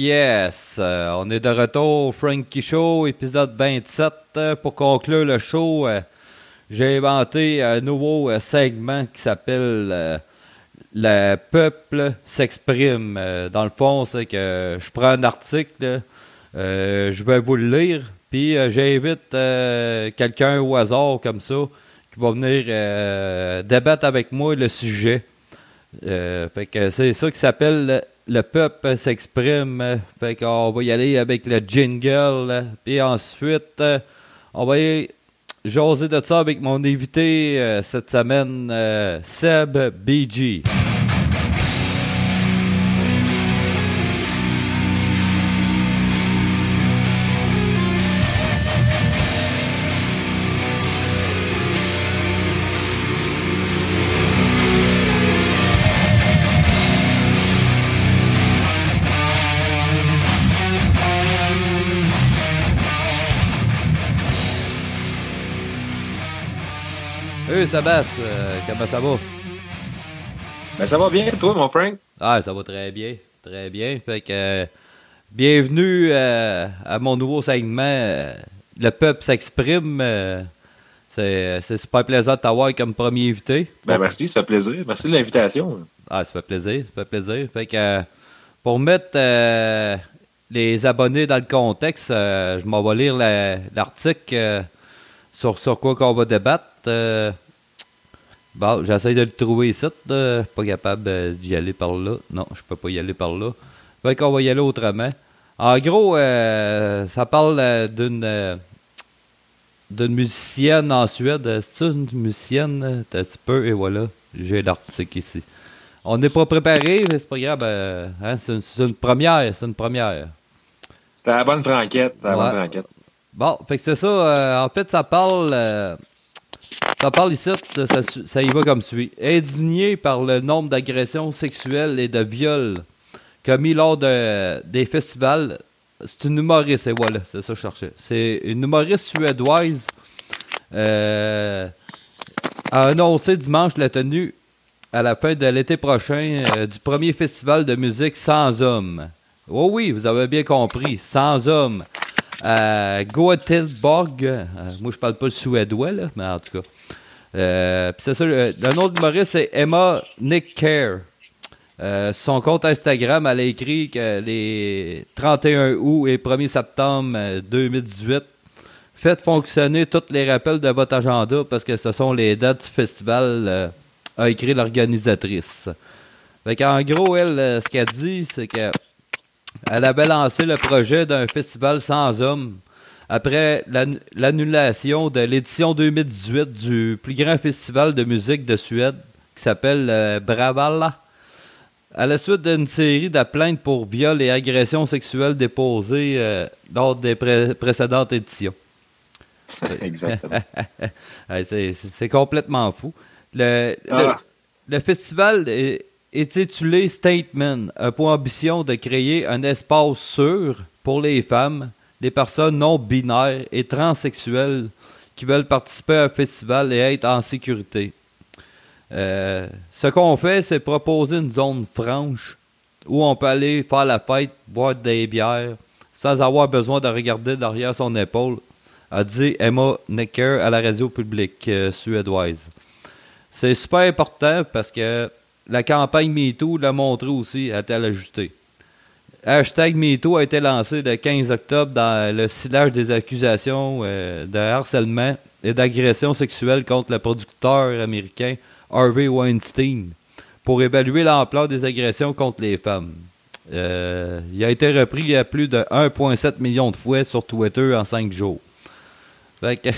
yes! Euh, on est de retour au Frankie Show, épisode vingt-sept. Euh, pour conclure le show, euh, j'ai inventé un nouveau euh, segment qui s'appelle euh, Le peuple s'exprime. Euh, dans le fond, c'est que je prends un article, euh, je vais vous le lire, puis euh, j'invite euh, quelqu'un au hasard comme ça qui va venir euh, débattre avec moi le sujet. Euh, fait que c'est ça qui s'appelle le, le peuple s'exprime. Fait qu'on va y aller avec le jingle. Puis ensuite, euh, on va y jaser de ça avec mon invité euh, cette semaine, euh, Seb B G. Hey Sébastien, euh, comment ça va? Ben ça va bien, toi, mon Frank? Ah, ça va très bien, très bien. Fait que, euh, bienvenue euh, à mon nouveau segment, euh, Le peuple s'exprime. Euh, c'est, c'est super plaisant de t'avoir comme premier invité. Ben merci, ça fait plaisir. Merci de l'invitation. Ah, ça fait plaisir, ça fait plaisir. Fait que, euh, pour mettre euh, les abonnés dans le contexte, euh, je m'en vais lire la, l'article euh, sur, sur quoi qu'on va débattre. Euh, bon, j'essaie de le trouver ici. Euh, pas capable euh, d'y aller par là. Non, je peux pas y aller par là. Fait qu'on va y aller autrement. En gros, euh, ça parle euh, d'une euh, d'une musicienne en Suède. C'est ça, une musicienne? Un petit peu, et voilà. J'ai l'article ici. On n'est pas préparé, mais c'est pas grave. Euh, hein, c'est, une, c'est une première. C'est une première. C'était la bonne franquette. C'était la Ouais. bonne franquette. Bon, fait que c'est ça. Euh, en fait, ça parle... Euh, Ça parle ici, ça, ça y va comme suit. Indigné par le nombre d'agressions sexuelles et de viols commis lors de, des festivals, c'est une humoriste, et voilà, c'est ça que je cherchais. C'est une humoriste suédoise euh, a annoncé dimanche la tenue à la fin de l'été prochain euh, du premier festival de musique sans hommes. Oh oui, vous avez bien compris, sans hommes. À Göteborg, euh, moi je parle pas le suédois, là, mais en tout cas. Euh, pis c'est ça, le, le nom de Maurice c'est Emma Nicker. Euh, sur son compte Instagram, elle a écrit que les trente et un août et premier septembre deux mille dix-huit, faites fonctionner tous les rappels de votre agenda parce que ce sont les dates du festival, euh, a écrit l'organisatrice. Fait qu'en gros, elle, euh, ce qu'elle dit, c'est que elle avait lancé le projet d'un festival sans hommes après l'an- l'annulation de l'édition deux mille dix-huit du plus grand festival de musique de Suède qui s'appelle euh, Bravalla. À la suite d'une série de plaintes pour viol et agressions sexuelles déposées euh, lors des pré- précédentes éditions. Exactement. Ouais, c'est, c'est, c'est complètement fou. Le, Ah. le, le festival est, est intitulé Statement, a pour ambition de créer un espace sûr pour les femmes, les personnes non binaires et transsexuelles qui veulent participer à un festival et être en sécurité. Euh, ce qu'on fait, c'est proposer une zone franche où on peut aller faire la fête, boire des bières, sans avoir besoin de regarder derrière son épaule, a dit Emma Nicker à la radio publique euh, suédoise. C'est super important parce que la campagne MeToo l'a montré aussi, a-t-elle ajouté. Hashtag MeToo a été lancé le quinze octobre dans le sillage des accusations euh, de harcèlement et d'agression sexuelle contre le producteur américain Harvey Weinstein pour évaluer l'ampleur des agressions contre les femmes. Euh, il a été repris à plus de un virgule sept million de fois sur Twitter en cinq jours. Fait que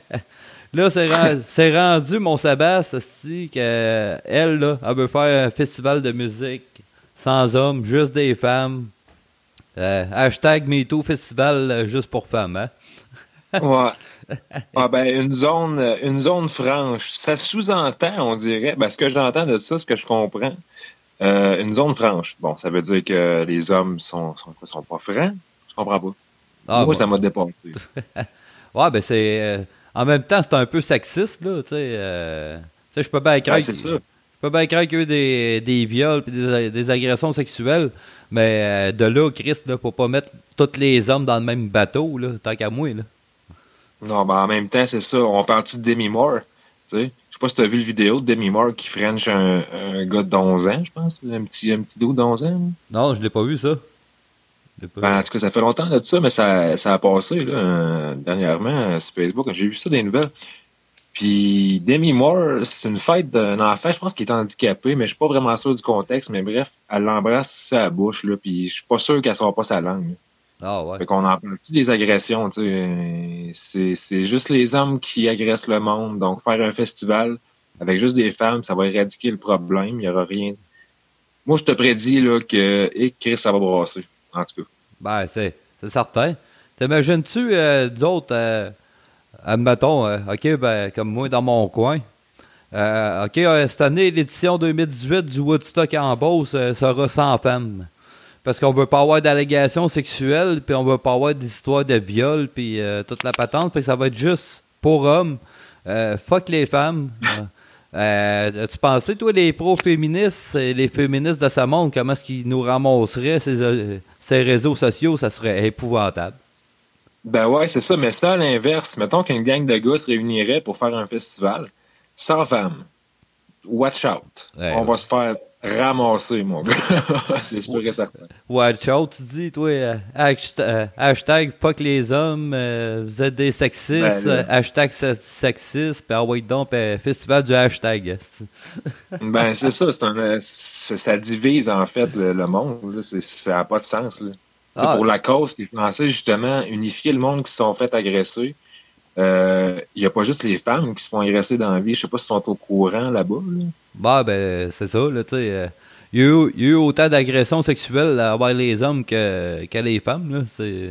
là, c'est, rend, c'est rendu, mon Sébastien, qu'elle, là, elle veut faire un festival de musique sans hommes, juste des femmes. Euh, hashtag MeToo Festival euh, juste pour femmes, hein? Ouais. Ah ben, une zone, une zone franche. Ça sous-entend, on dirait, ben, ce que j'entends de ça, ce que je comprends, euh, une zone franche. Bon, ça veut dire que les hommes sont, sont, sont pas francs? Je comprends pas. Ah, Moi, bon. ça m'a dépassé. Ouais, ben c'est... Euh, en même temps, c'est un peu sexiste, là, tu sais. Euh, tu sais, je peux bien Ben, craindre... c'est ça. peux bien craindre qu'il y ait eu des, des viols et des, des agressions sexuelles, mais euh, de là, Chris, là, faut pas mettre tous les hommes dans le même bateau, là, tant qu'à moi. Là. Non, ben en même temps, c'est ça. On parle-tu de Demi Moore? Tu sais? Je sais pas si tu as vu le vidéo de Demi Moore qui french un, un gars d'onze ans, je pense. Un petit, un petit dos d'onze ans. Là. Non, je l'ai pas vu, ça. Pas... Ben, en tout cas, ça fait longtemps là, de ça, mais ça, ça a passé là, euh, dernièrement sur Facebook. J'ai vu ça des nouvelles. Puis Demi Moore, c'est une fête d'un enfant, je pense qu'il est handicapé, mais je suis pas vraiment sûr du contexte. Mais bref, elle l'embrasse sur sa bouche, là, puis je suis pas sûr qu'elle sort pas sa langue. Là. Ah ouais. Fait qu'on en parle plus des agressions, tu sais. C'est, c'est juste les hommes qui agressent le monde. Donc, faire un festival avec juste des femmes, ça va éradiquer le problème. Il y aura rien. Moi, je te prédis, là, que, et Chris, ça va brasser. En tout cas. Ben, c'est, c'est certain. T'imagines-tu, euh, d'autres, euh, admettons, euh, OK, ben, comme moi, dans mon coin, euh, OK, euh, cette année, l'édition deux mille dix-huit du Woodstock en Beauce euh, sera sans femmes. Parce qu'on veut pas avoir d'allégations sexuelles, puis on veut pas avoir d'histoires de viol, puis euh, toute la patente. Fait que ça va être juste pour hommes. Euh, fuck les femmes. euh, as-tu pensé, toi, les pro-féministes et les féministes de ce monde, comment est-ce qu'ils nous ramasseraient ces, euh, ces réseaux sociaux? Ça serait épouvantable. Ben ouais, c'est ça. Mais ça, à l'inverse, mettons qu'une gang de gars se réunirait pour faire un festival sans femmes. Watch out. Ouais, on ouais. va se faire ramasser, mon gars. C'est sûr et certain. Watch out, tu dis, toi, euh, hashtag, euh, hashtag fuck les hommes, euh, vous êtes des sexistes, Ben, euh, hashtag sexiste, puis ah ouais, donc, euh, festival du hashtag. Ben, c'est ça, c'est un, c'est, ça divise, en fait, le, le monde. Là. C'est, ça n'a pas de sens. Là. Ah. Pour la cause qui est censée, justement, unifier le monde qui se sont fait agresser. Il euh, n'y a pas juste les femmes qui se font agresser dans la vie. Je sais pas s'ils sont au courant là-bas. Là. Bah, ben, c'est ça, là, tu sais. Euh, il y, y a eu autant d'agressions sexuelles envers les hommes que, que les femmes, là. C'est...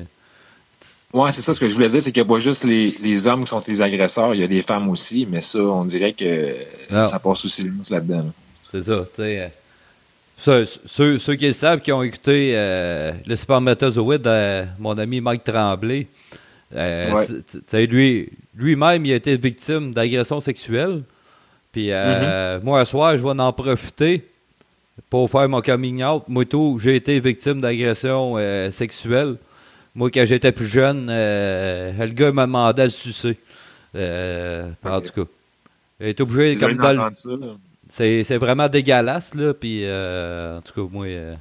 Ouais, c'est ça. Ce que je voulais dire, c'est qu'il n'y a pas juste les, les hommes qui sont les agresseurs, il y a les femmes aussi, mais ça, on dirait que non. Ça passe aussi là-dedans. Là. C'est ça, tu sais. Euh, ceux, ceux qui le savent, qui ont écouté euh, le Spermatozoïde de mon ami Mike Tremblay, Euh, ouais. t- t- lui, lui-même, il a été victime d'agressions sexuelles. Puis euh, mm-hmm. moi, un soir, je vais en profiter pour faire mon coming out. Moi, tout, j'ai été victime d'agressions euh, sexuelles. Moi, quand j'étais plus jeune, euh, le gars m'a demandé à le sucer. Euh, okay. En tout cas, il est obligé comme dans le... ça, c'est, c'est vraiment dégueulasse, là. Puis, euh, en tout cas, moi... Euh,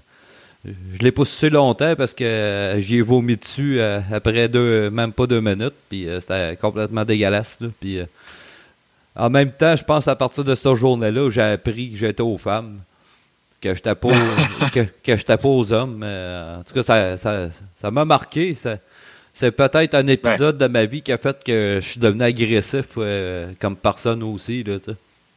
je l'ai pas sucé longtemps parce que euh, j'y ai vomi dessus euh, après deux, même pas deux minutes. Puis euh, c'était complètement dégueulasse. Là, puis, euh, en même temps, je pense à partir de cette journée-là, j'ai appris que j'étais aux femmes, que j'étais pas, que, que j'étais pas aux hommes. Euh, en tout cas, ça, ça, ça m'a marqué. Ça, c'est peut-être un épisode ouais. de ma vie qui a fait que je suis devenu agressif euh, comme personne aussi. Là,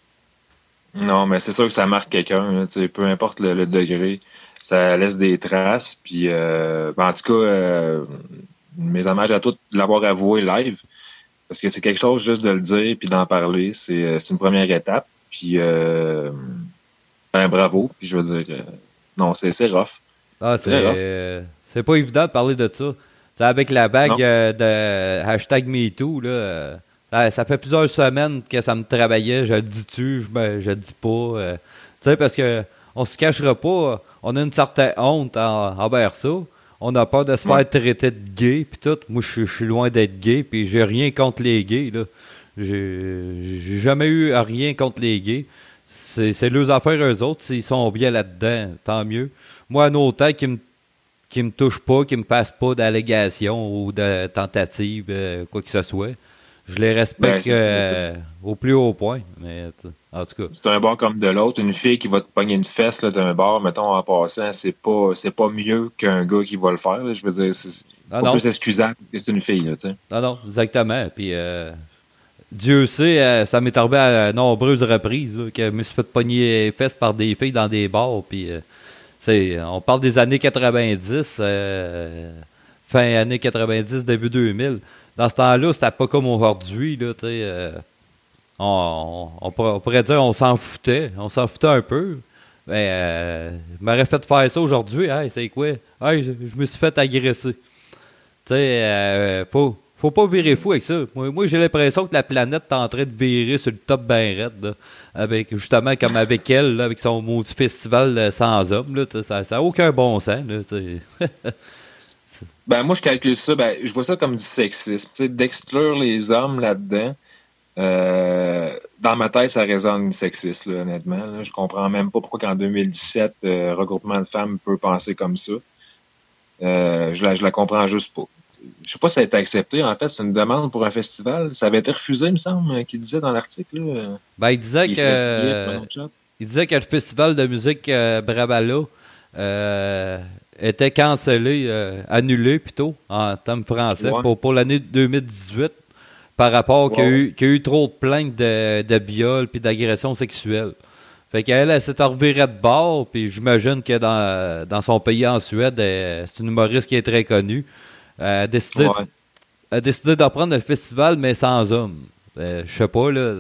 non, mais c'est sûr que ça marque quelqu'un. Là, peu importe le, le degré. Ça laisse des traces, puis euh, ben en tout cas, euh, mes hommages à tous de l'avoir avoué live, parce que c'est quelque chose juste de le dire puis d'en parler, c'est, c'est une première étape, puis euh, ben bravo, puis je veux dire, euh, non, c'est, c'est rough. Ah, c'est, rough. Euh, c'est pas évident de parler de ça. C'est avec la vague euh, de hashtag MeToo, là, euh, ça fait plusieurs semaines que ça me travaillait, je le dis-tu, je, ben, je le dis pas, euh, tu sais, parce que on se cachera pas, on a une certaine honte en, envers ça. On a peur de se faire traiter de gay puis tout. Moi, je suis loin d'être gay puis j'ai rien contre les gays. Là. J'ai, j'ai jamais eu rien contre les gays. C'est, c'est leurs affaires eux autres. S'ils sont bien là-dedans, tant mieux. Moi, un autant qui me qui me touche pas, qui me fasse pas d'allégations ou de tentatives, euh, quoi que ce soit. Je les respecte ben, euh, au plus haut point. Mais en tout cas. C'est un bar comme de l'autre. Une fille qui va te pogner une fesse là, d'un bar, mettons, en passant, c'est pas c'est pas mieux qu'un gars qui va le faire. Là. Je veux dire, c'est ah, pas plus excusable que c'est une fille. Là, tu sais. Non, non, exactement. Puis euh, Dieu sait, euh, ça m'est arrivé à nombreuses reprises là, que je me suis fait pogner les fesses par des filles dans des bars. Puis euh, c'est, on parle des années quatre-vingt-dix, euh, fin années quatre-vingt-dix, début deux mille. Dans ce temps-là, c'était pas comme aujourd'hui, là, tu sais. Euh, on, on, on pourrait dire on s'en foutait. On s'en foutait un peu. Mais euh, je m'aurais fait faire ça aujourd'hui. Hey, c'est quoi? Hey, je, je me suis fait agresser. Tu sais, euh, faut, faut pas virer fou avec ça. Moi, moi j'ai l'impression que la planète est en train de virer sur le top ben raide, là, avec, justement, comme avec elle, là, avec son maudit festival euh, sans hommes, là, ça n'a aucun bon sens, là, Ben, moi, je calcule ça, ben, je vois ça comme du sexisme, tu sais, d'exclure les hommes là-dedans. Euh, dans ma tête, ça résonne sexiste, là, honnêtement. Là. Je comprends même pas pourquoi qu'en deux mille dix-sept, euh, regroupement de femmes peut penser comme ça. Euh, je la, je la comprends juste pas. Je sais pas si ça a été accepté. En fait, c'est une demande pour un festival. Ça avait été refusé, il me semble, qu'il disait dans l'article. Là. Ben, il disait il que euh, il disait que le festival de musique euh, Brabala euh, était cancellé, euh, annulé plutôt, en termes français, ouais. pour, pour l'année deux mille dix-huit. Par rapport ouais. qu'il y a eu, qu'il y a eu trop de plaintes de, de viol puis d'agressions sexuelles. Fait qu'elle, elle s'est revirée de bord, puis j'imagine que dans, dans son pays, en Suède, elle, c'est une humoriste qui est très connue. Elle a décidé, ouais. de, elle a décidé d'en prendre le festival, mais sans hommes. Euh, je sais pas, là.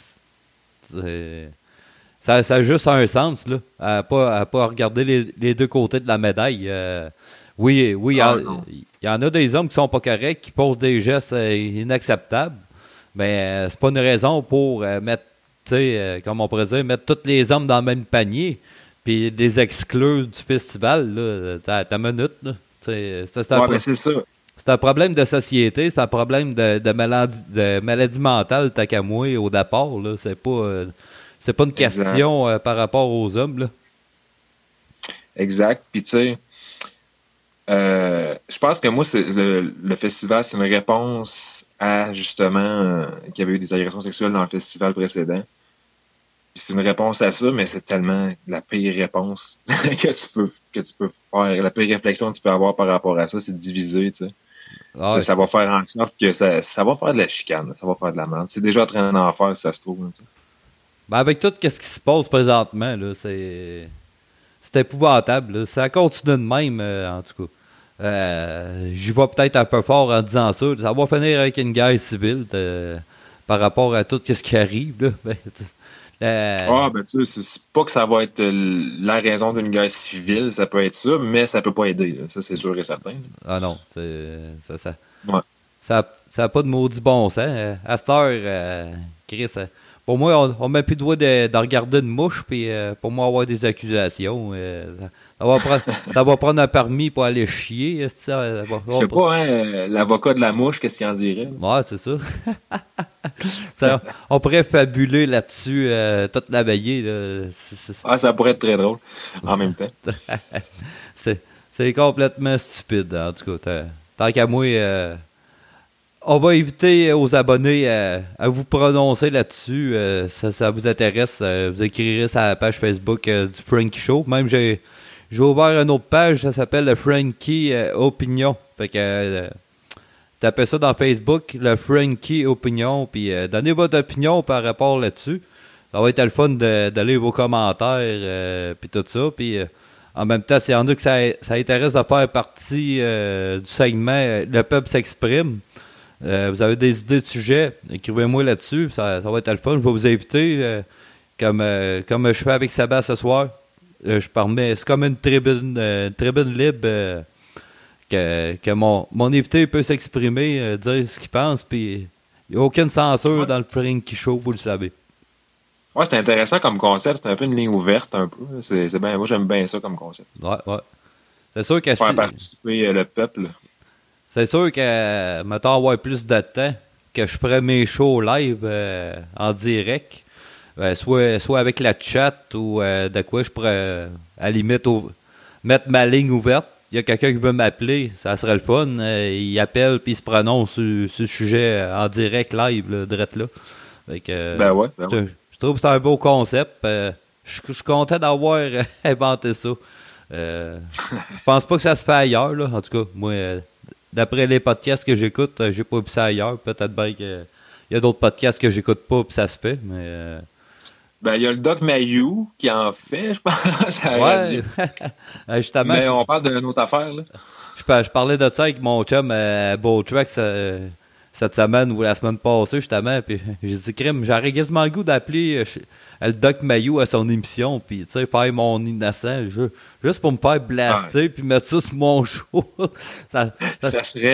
C'est, ça, ça a juste un sens, là. À ne pas, pas regarder les, les deux côtés de la médaille. Euh, oui, oui, il ah, y, y en a des hommes qui sont pas corrects, qui posent des gestes euh, inacceptables, mais euh, c'est pas une raison pour euh, mettre, tu sais, euh, comme on pourrait dire, mettre tous les hommes dans le même panier, puis les exclure du festival, là, t'as, t'as minute, là. C'est, c'est, c'est, un ouais, pro- c'est ça. C'est un problème de société, c'est un problème de, de, maladie, de maladie mentale, tant qu'à moi, au départ, là. C'est pas, euh, c'est pas une question euh, par rapport aux hommes, là. Exact, puis tu sais, Euh, je pense que moi, c'est le, le festival, c'est une réponse à, justement, euh, qu'il y avait eu des agressions sexuelles dans le festival précédent. Puis c'est une réponse à ça, mais c'est tellement la pire réponse que tu peux que tu peux faire. La pire réflexion que tu peux avoir par rapport à ça, c'est de diviser, tu sais. Ah ouais. ça, ça va faire en sorte que ça, ça va faire de la chicane, ça va faire de la merde. C'est déjà en train d'en faire, si ça se trouve. Tu sais. Ben avec tout ce qui se passe présentement, là, c'est, c'est épouvantable. Là. Ça continue de même, euh, en tout cas. Euh, j'y vais peut-être un peu fort en disant ça. Ça va finir avec une guerre civile de, par rapport à tout ce qui arrive. Là. Ben, euh, ah, ben tu sais, c'est pas que ça va être la raison d'une guerre civile, ça peut être ça, mais ça peut pas aider. Là. Ça, c'est sûr et certain. Là. Ah non, c'est, ça, ça, ouais. ça, ça a pas de maudit bon sens. À cette heure, euh, Chris, euh, pour moi, on, on met plus le droit de, de regarder une mouche, puis euh, pour moi, avoir des accusations. Euh, ça, ça, va prendre, ça va prendre un permis pour aller chier. Ça, ça va, je sais pas, hein, l'avocat de la mouche, qu'est-ce qu'il en dirait? Ouais, c'est ça. ça. On pourrait fabuler là-dessus euh, toute la veillée. Là. C'est, c'est... Ah, ça pourrait être très drôle, en même temps. c'est, c'est complètement stupide, en tout cas. Tant qu'à moi... Euh, on va éviter aux abonnés à, à vous prononcer là-dessus. Euh, ça, ça vous intéresse, euh, vous écrirez sur la page Facebook euh, du Frankie Show. Même j'ai, j'ai ouvert une autre page, ça s'appelle le Frankie euh, Opinion. Fait que euh, tapez ça dans Facebook, le Frankie Opinion, puis euh, donnez votre opinion par rapport là-dessus. Ça va être le fun de, de lire vos commentaires, euh, puis tout ça. Puis euh, en même temps, s'il y en a que ça, ça intéresse de faire partie euh, du segment Le Peuple s'exprime, Euh, vous avez des idées de sujets, écrivez-moi là-dessus, ça, ça va être le fun. Je vais vous inviter, euh, comme, euh, comme je fais avec Sabah ce soir. Euh, je permets, c'est comme une tribune, euh, une tribune libre euh, que, que mon, mon invité peut s'exprimer, euh, dire ce qu'il pense, puis il n'y a aucune censure ouais. dans le Frankie Show, vous le savez. Ouais, c'est intéressant comme concept, c'est un peu une ligne ouverte un peu. C'est, c'est bien, moi j'aime bien ça comme concept. Ouais, ouais. C'est sûr que faire si... participer euh, le peuple. C'est sûr que, mettons, avoir plus de temps, que je ferais mes shows live euh, en direct, euh, soit, soit avec la chat ou euh, de quoi je pourrais, euh, à la limite, au, mettre ma ligne ouverte. Il y a quelqu'un qui veut m'appeler, ça serait le fun. Euh, il appelle puis il se prononce sur, sur le sujet en direct, live, là, direct là. Fait que, euh, ben ouais, ben je, ouais. je trouve que c'est un beau concept. Euh, je, je suis content d'avoir inventé ça. Euh, je pense pas que ça se fait ailleurs, là. En tout cas, moi... Euh, d'après les podcasts que j'écoute, j'ai pas vu ça ailleurs. Peut-être bien qu'il y a d'autres podcasts que j'écoute pas puis ça se fait, mais... Euh... Ben, il y a le Doc Mayou qui en fait, je pense, à la radio. Justement, mais je... on parle d'une autre affaire, là. Je, je parlais de ça avec mon chum euh, Beau Track euh, cette semaine ou la semaine passée, justement, puis j'ai dit, crime, j'aurais quasiment le goût d'appeler euh, le Doc Mayou à son émission, puis tu sais, faire mon innocent, je, juste pour me faire blaster, puis mettre ça sur mon show. ça, ça... ça serait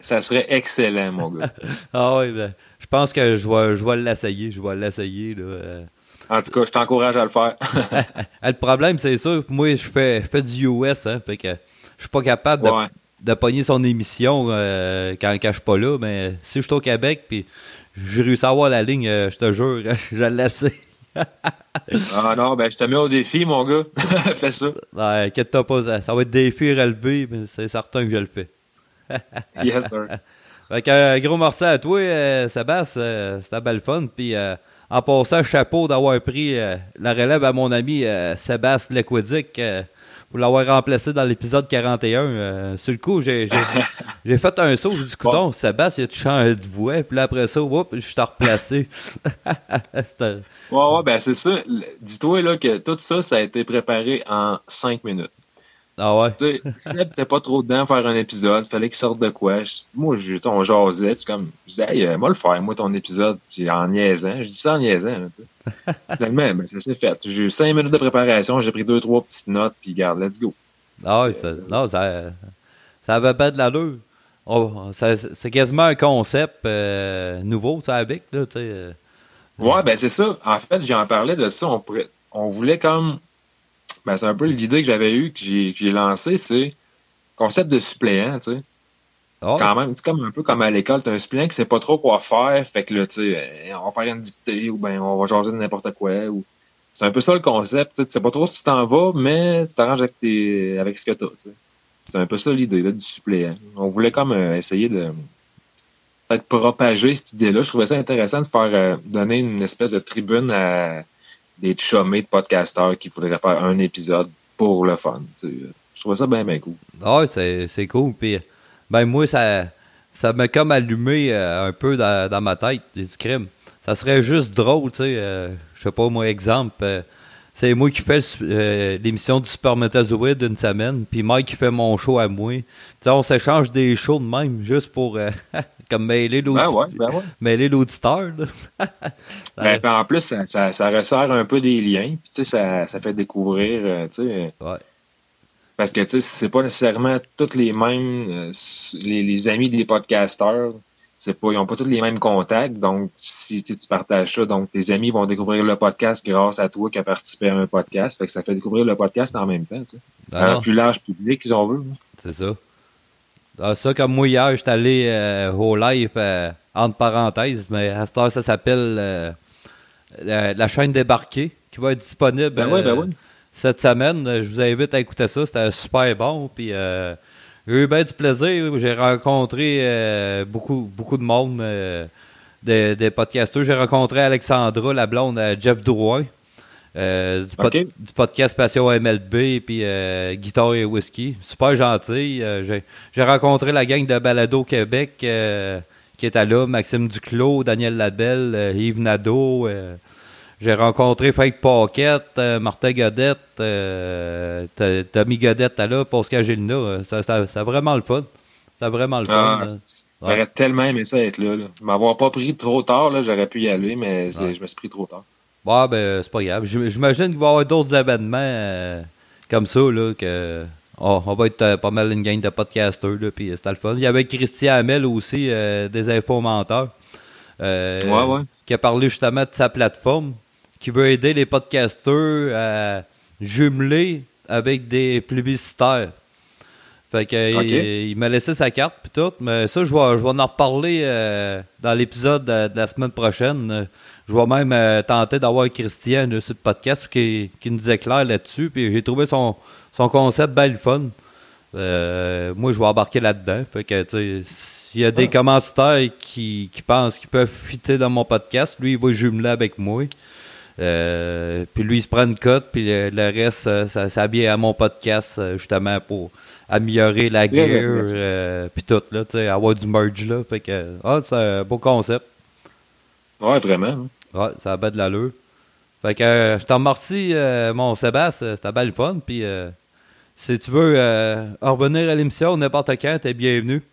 ça serait excellent, mon gars. Ah oui, ben, je pense que je vais, je vais l'essayer. Je vais l'essayer, là. Euh... En tout cas, je t'encourage à le faire. Le problème, c'est ça. Moi, je fais, je fais du U S, hein. Fait que je suis pas capable de, ouais. de pogner son émission euh, quand, quand je suis pas là. Mais si je suis au Québec, puis j'ai réussi à avoir la ligne, euh, je te jure, je l'ai laissé. Ah non, ben je te mets au défi, mon gars. Fais ça. Ouais, inquiète-toi pas, ça, ça va être défi relevé, mais c'est certain que je le fais. Yes, sir. Fait que, euh, gros merci à toi, euh, Sébastien. Euh, c'était belle fun. Puis euh, en passant, chapeau d'avoir pris euh, la relève à mon ami euh, Sébastien Lequidic euh, pour l'avoir remplacé dans l'épisode quarante et un. Euh, sur le coup, j'ai, j'ai, j'ai fait un saut. J'ai dit, coudonc, bon. Sébastien, il a changé de voix. Puis là, après ça, whoop, je suis replacé. ouais, ouais, ben c'est ça. Dis-toi là, que tout ça, ça a été préparé en cinq minutes. Ah ouais? Tu sais, Seb t'es pas trop dedans faire un épisode, fallait qu'il sorte de quoi. Je, moi, j'ai on jasait, tu comme, je dis, hey, moi le faire, moi ton épisode, en niaisant. Je dis ça en niaisant, là, tu sais. Finalement, ben, ça s'est fait. J'ai eu cinq minutes de préparation, j'ai pris deux, trois petites notes, puis garde, let's go. Ah oui, ça, non, ça, ça avait pas de l'allure. Oh, ça, c'est quasiment un concept euh, nouveau, ça, avec, là, tu sais. Euh, ouais, ben c'est ça. En fait, j'en parlais de ça. On, pourrait, on voulait comme. Ben, c'est un peu l'idée que j'avais eue, que j'ai, que j'ai lancée, c'est concept de suppléant, tu sais. Oh. C'est quand même, c'est comme un peu comme à l'école, t'as un suppléant qui sait pas trop quoi faire, fait que là, tu sais, on va faire une dictée, ou ben on va jaser de n'importe quoi, ou... C'est un peu ça le concept, tu sais, tu sais pas trop si tu t'en vas, mais tu t'arranges avec tes, avec ce que t'as, tu sais. C'est un peu ça l'idée, là, du suppléant. On voulait comme euh, essayer de peut-être propager cette idée-là. Je trouvais ça intéressant de faire, euh, donner une espèce de tribune à des chummés de podcasteurs qui voudraient faire un épisode pour le fun. Tu sais. Je trouvais ça bien, bien cool. Ah oui, c'est, c'est cool. Puis, ben moi, ça, ça m'a comme allumé euh, un peu dans, dans ma tête, du crime. Ça serait juste drôle, tu sais. Euh, je sais pas, moi, exemple, euh, c'est moi qui fais euh, l'émission du Spermatozoïde d'une semaine, puis Mike qui fait mon show à moi. Tu sais, on s'échange des shows de même, juste pour... Euh, comme mêler l'auditeur. Ben ouais, ben ouais. Mêler l'auditeur, ben, ben, en plus, ça, ça, ça resserre un peu des liens. Puis, tu sais, ça, ça fait découvrir, euh, tu sais. Ouais. Parce que, tu sais, c'est pas nécessairement tous les mêmes, euh, les, les amis des podcasteurs, c'est pas, ils ont pas tous les mêmes contacts. Donc, si tu partages ça, donc tes amis vont découvrir le podcast grâce à toi qui as participé à un podcast. Fait que ça fait découvrir le podcast en même temps, tu sais. À un plus large public, ils ont vu. C'est ça. Ah, ça, comme moi, hier, j'étais allé euh, au live, euh, entre parenthèses, mais à cette heure, ça s'appelle euh, la, la chaîne débarquée, qui va être disponible ben oui, ben oui. euh, cette semaine. Je vous invite à écouter ça, c'était super bon. Puis euh, j'ai eu bien du plaisir. J'ai rencontré euh, beaucoup, beaucoup de monde, euh, des, des podcasteurs. J'ai rencontré Alexandra, la blonde, à Jeff Drouin. Euh, du, pod- okay. du podcast Passion M L B puis euh, Guitare et Whisky. Super gentil. Euh, j'ai, j'ai rencontré la gang de Balado Québec euh, qui était là, Maxime Duclos, Daniel Labelle, euh, Yves Nadeau. Euh, j'ai rencontré Fake Pocket, euh, Martin Godette, euh, Tommy Godette là, Pascal Gélina. Euh, ça, ça, ça vraiment le fun. C'est vraiment le fun. Ah, j'aurais ouais. tellement aimé ça être là. là. M'avoir pas pris trop tard, là, j'aurais pu y aller, mais c'est, ouais. je me suis pris trop tard. Ouais, ben, c'est pas grave. J'imagine qu'il va y avoir d'autres événements euh, comme ça, là, que oh, on va être euh, pas mal une gang de podcasters, là, puis c'était le fun. Il y avait Christian Hamel aussi, euh, des infomenteurs, euh, ouais, ouais. qui a parlé justement de sa plateforme, qui veut aider les podcasters à jumeler avec des publicitaires. Fait que okay. il, il m'a laissé sa carte puis tout, mais ça, je vais, je vais en reparler euh, dans l'épisode de, de la semaine prochaine. Je vais même euh, tenter d'avoir Christian de ce podcast qui, qui nous éclaire là-dessus. Puis j'ai trouvé son, son concept bien le fun. Euh, moi, je vais embarquer là-dedans. Fait que, tu sais, s'il y a des ah. commanditaires qui, qui pensent qu'ils peuvent fitter dans mon podcast, lui, il va jumeler avec moi. Euh, puis lui, il se prend une cote, puis le, le reste, ça s'habille à mon podcast, justement, pour améliorer la gear, euh, puis tout, là, tu sais, avoir du merge, là. Fait que, ah, c'est un beau concept. Ouais, vraiment. Ouais, ça a bien de l'allure. Fait que euh, je te remercie, euh, mon Sébastien. C'était bien le fun. Puis euh, si tu veux euh, revenir à l'émission n'importe quand, t'es bienvenu.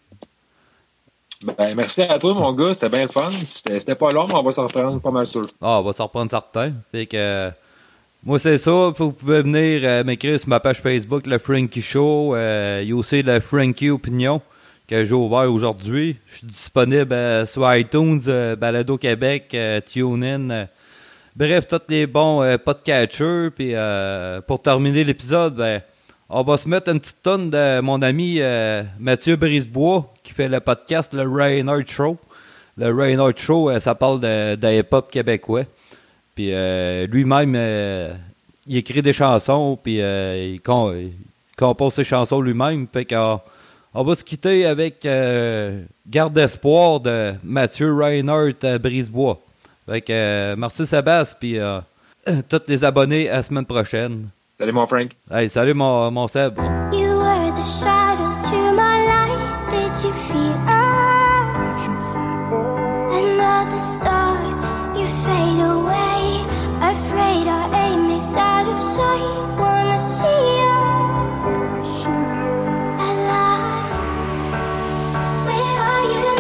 Ben, merci à toi, mon gars. C'était bien le fun. C'était, c'était pas long, mais on va s'en reprendre pas mal sûr. Ah, on va s'en reprendre certains. Fait que euh, moi, c'est ça. Vous pouvez venir euh, m'écrire sur ma page Facebook, le Frankie Show. Euh, il y a aussi le Frankie Opinion que j'ai ouvert aujourd'hui. Je suis disponible euh, sur iTunes, euh, Balado Québec, euh, TuneIn, euh, bref, tous les bons euh, podcatchers. Puis euh, pour terminer l'épisode, ben, on va se mettre une petite tonne de mon ami euh, Mathieu Brisebois qui fait le podcast Le Reinhardt Show. Le Reinhardt Show, euh, ça parle de, de hip-hop québécois. Puis euh, lui-même, euh, il écrit des chansons, puis euh, il, con, il compose ses chansons lui-même. Fait qu'on on va se quitter avec euh, Garde d'espoir de Mathieu Reinhardt euh, Brisebois. Fait que euh, merci Sébastien, puis euh, tous les abonnés à la semaine prochaine. Salut mon Frank. Hey, salut mon, mon Seb. You were the shadow to my light. Did you feel us? Another star, you fade away. Afraid our aim is out of sight. Wanna see us alive. Where are you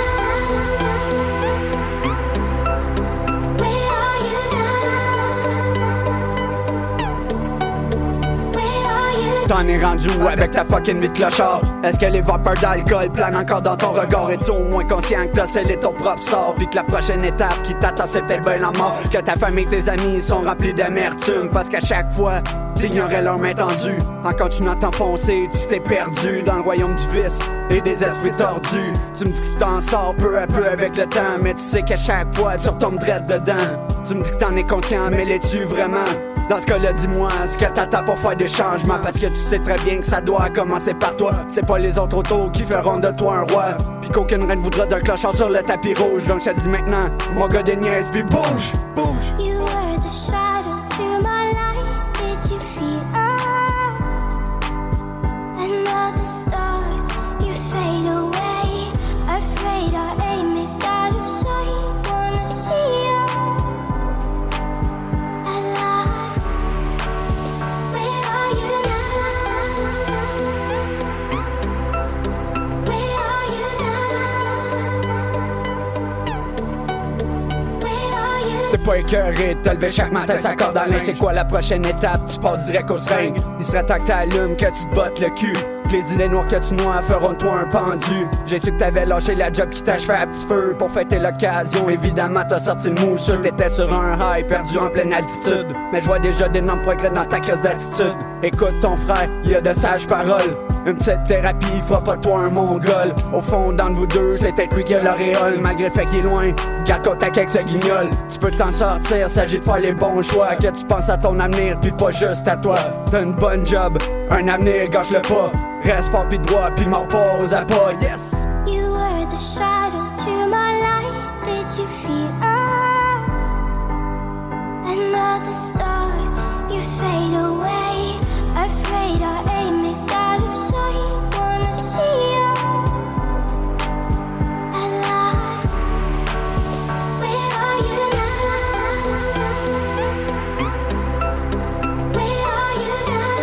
now? Where are you now? T'en es rendu où avec ta fucking vie de clochard? Est-ce que les vapeurs d'alcool planent encore dans ton regard? Es-tu au moins conscient que t'as scellé ton propre sort? Puis que la prochaine étape qui t'attend c'est peut-être bien la mort? Que ta famille et tes amis sont remplis d'amertume parce qu'à chaque fois t'ignorais leur main tendue. En continuant à t'enfoncer, tu t'es perdu dans le royaume du vice et des esprits tordus. Tu me dis que t'en sors peu à peu avec le temps, mais tu sais qu'à chaque fois tu retombes drette dedans. Tu me dis que t'en es conscient, mais l'es-tu vraiment? Dans ce cas-là, dis-moi ce que t'attends pour faire des changements, parce que tu sais très bien que ça doit commencer par toi. C'est pas les autres autour qui feront de toi un roi, pis qu'aucune reine voudra d'un clochard sur le tapis rouge. Donc je te dis maintenant, mon gars des niaises, pis bouge, bouge. You were the shadow to my light. Did you feel us? Another star, you fade away. Afraid our aim is out of sight. Wanna see us alive. Where are you now? Where are you now? Where are you? T'es pas écœuré de te lever chaque matin, ça corde dans l'un. C'est quoi la prochaine étape? Tu passes direct au seringue. Il serait temps que t'allumes, que tu te bottes le cul. Que les idées noires que tu noies feront de toi un pendu. J'ai su que t'avais lâché la job qui t'achevait à petit feu pour fêter l'occasion. Évidemment t'as sorti le mousseux. T'étais sur un high, perdu en pleine altitude. Mais je vois déjà d'énormes progrès dans ta crise d'attitude. Écoute ton frère, il y a de sages paroles. Une petite thérapie fera pas de toi un mongol. Au fond, dans vous deux, c'est peut-être lui qui a l'auréole. Malgré le fait qu'il est loin, garde contact avec ce guignol. Tu peux t'en sortir, s'agit de faire les bons choix. Que tu penses à ton avenir, puis pas juste à toi. T'as une bonne job, un avenir, gâche-le pas. Reste fort pis droit, pis mors pas aux appâts, yes! You were the shadow to my light. Did you feel us? Another star, you fade away. Afraid our aim is out of sight. Wanna see us alive. Where are you now? Where are you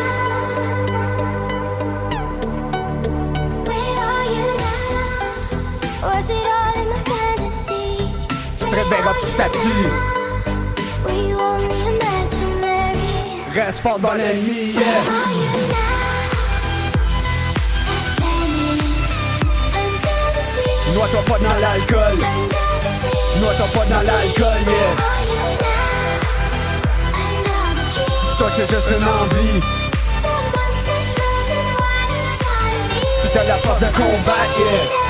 now? Where are you now? Was it all in my fantasy? Tu te réveilleras petit à petit. Were you only imaginary? Reste fort dans l'ennemi, yeah! Where are you now? I'm dancing, Noie-toi pas dans l'alcool. I'm dancing. Noie-toi pas dans l'alcool, yeah! Where are you now? Another dream. Dis-toi que c'est juste une envie. The monsters running wild inside of me. T'as la force de combattre, yeah!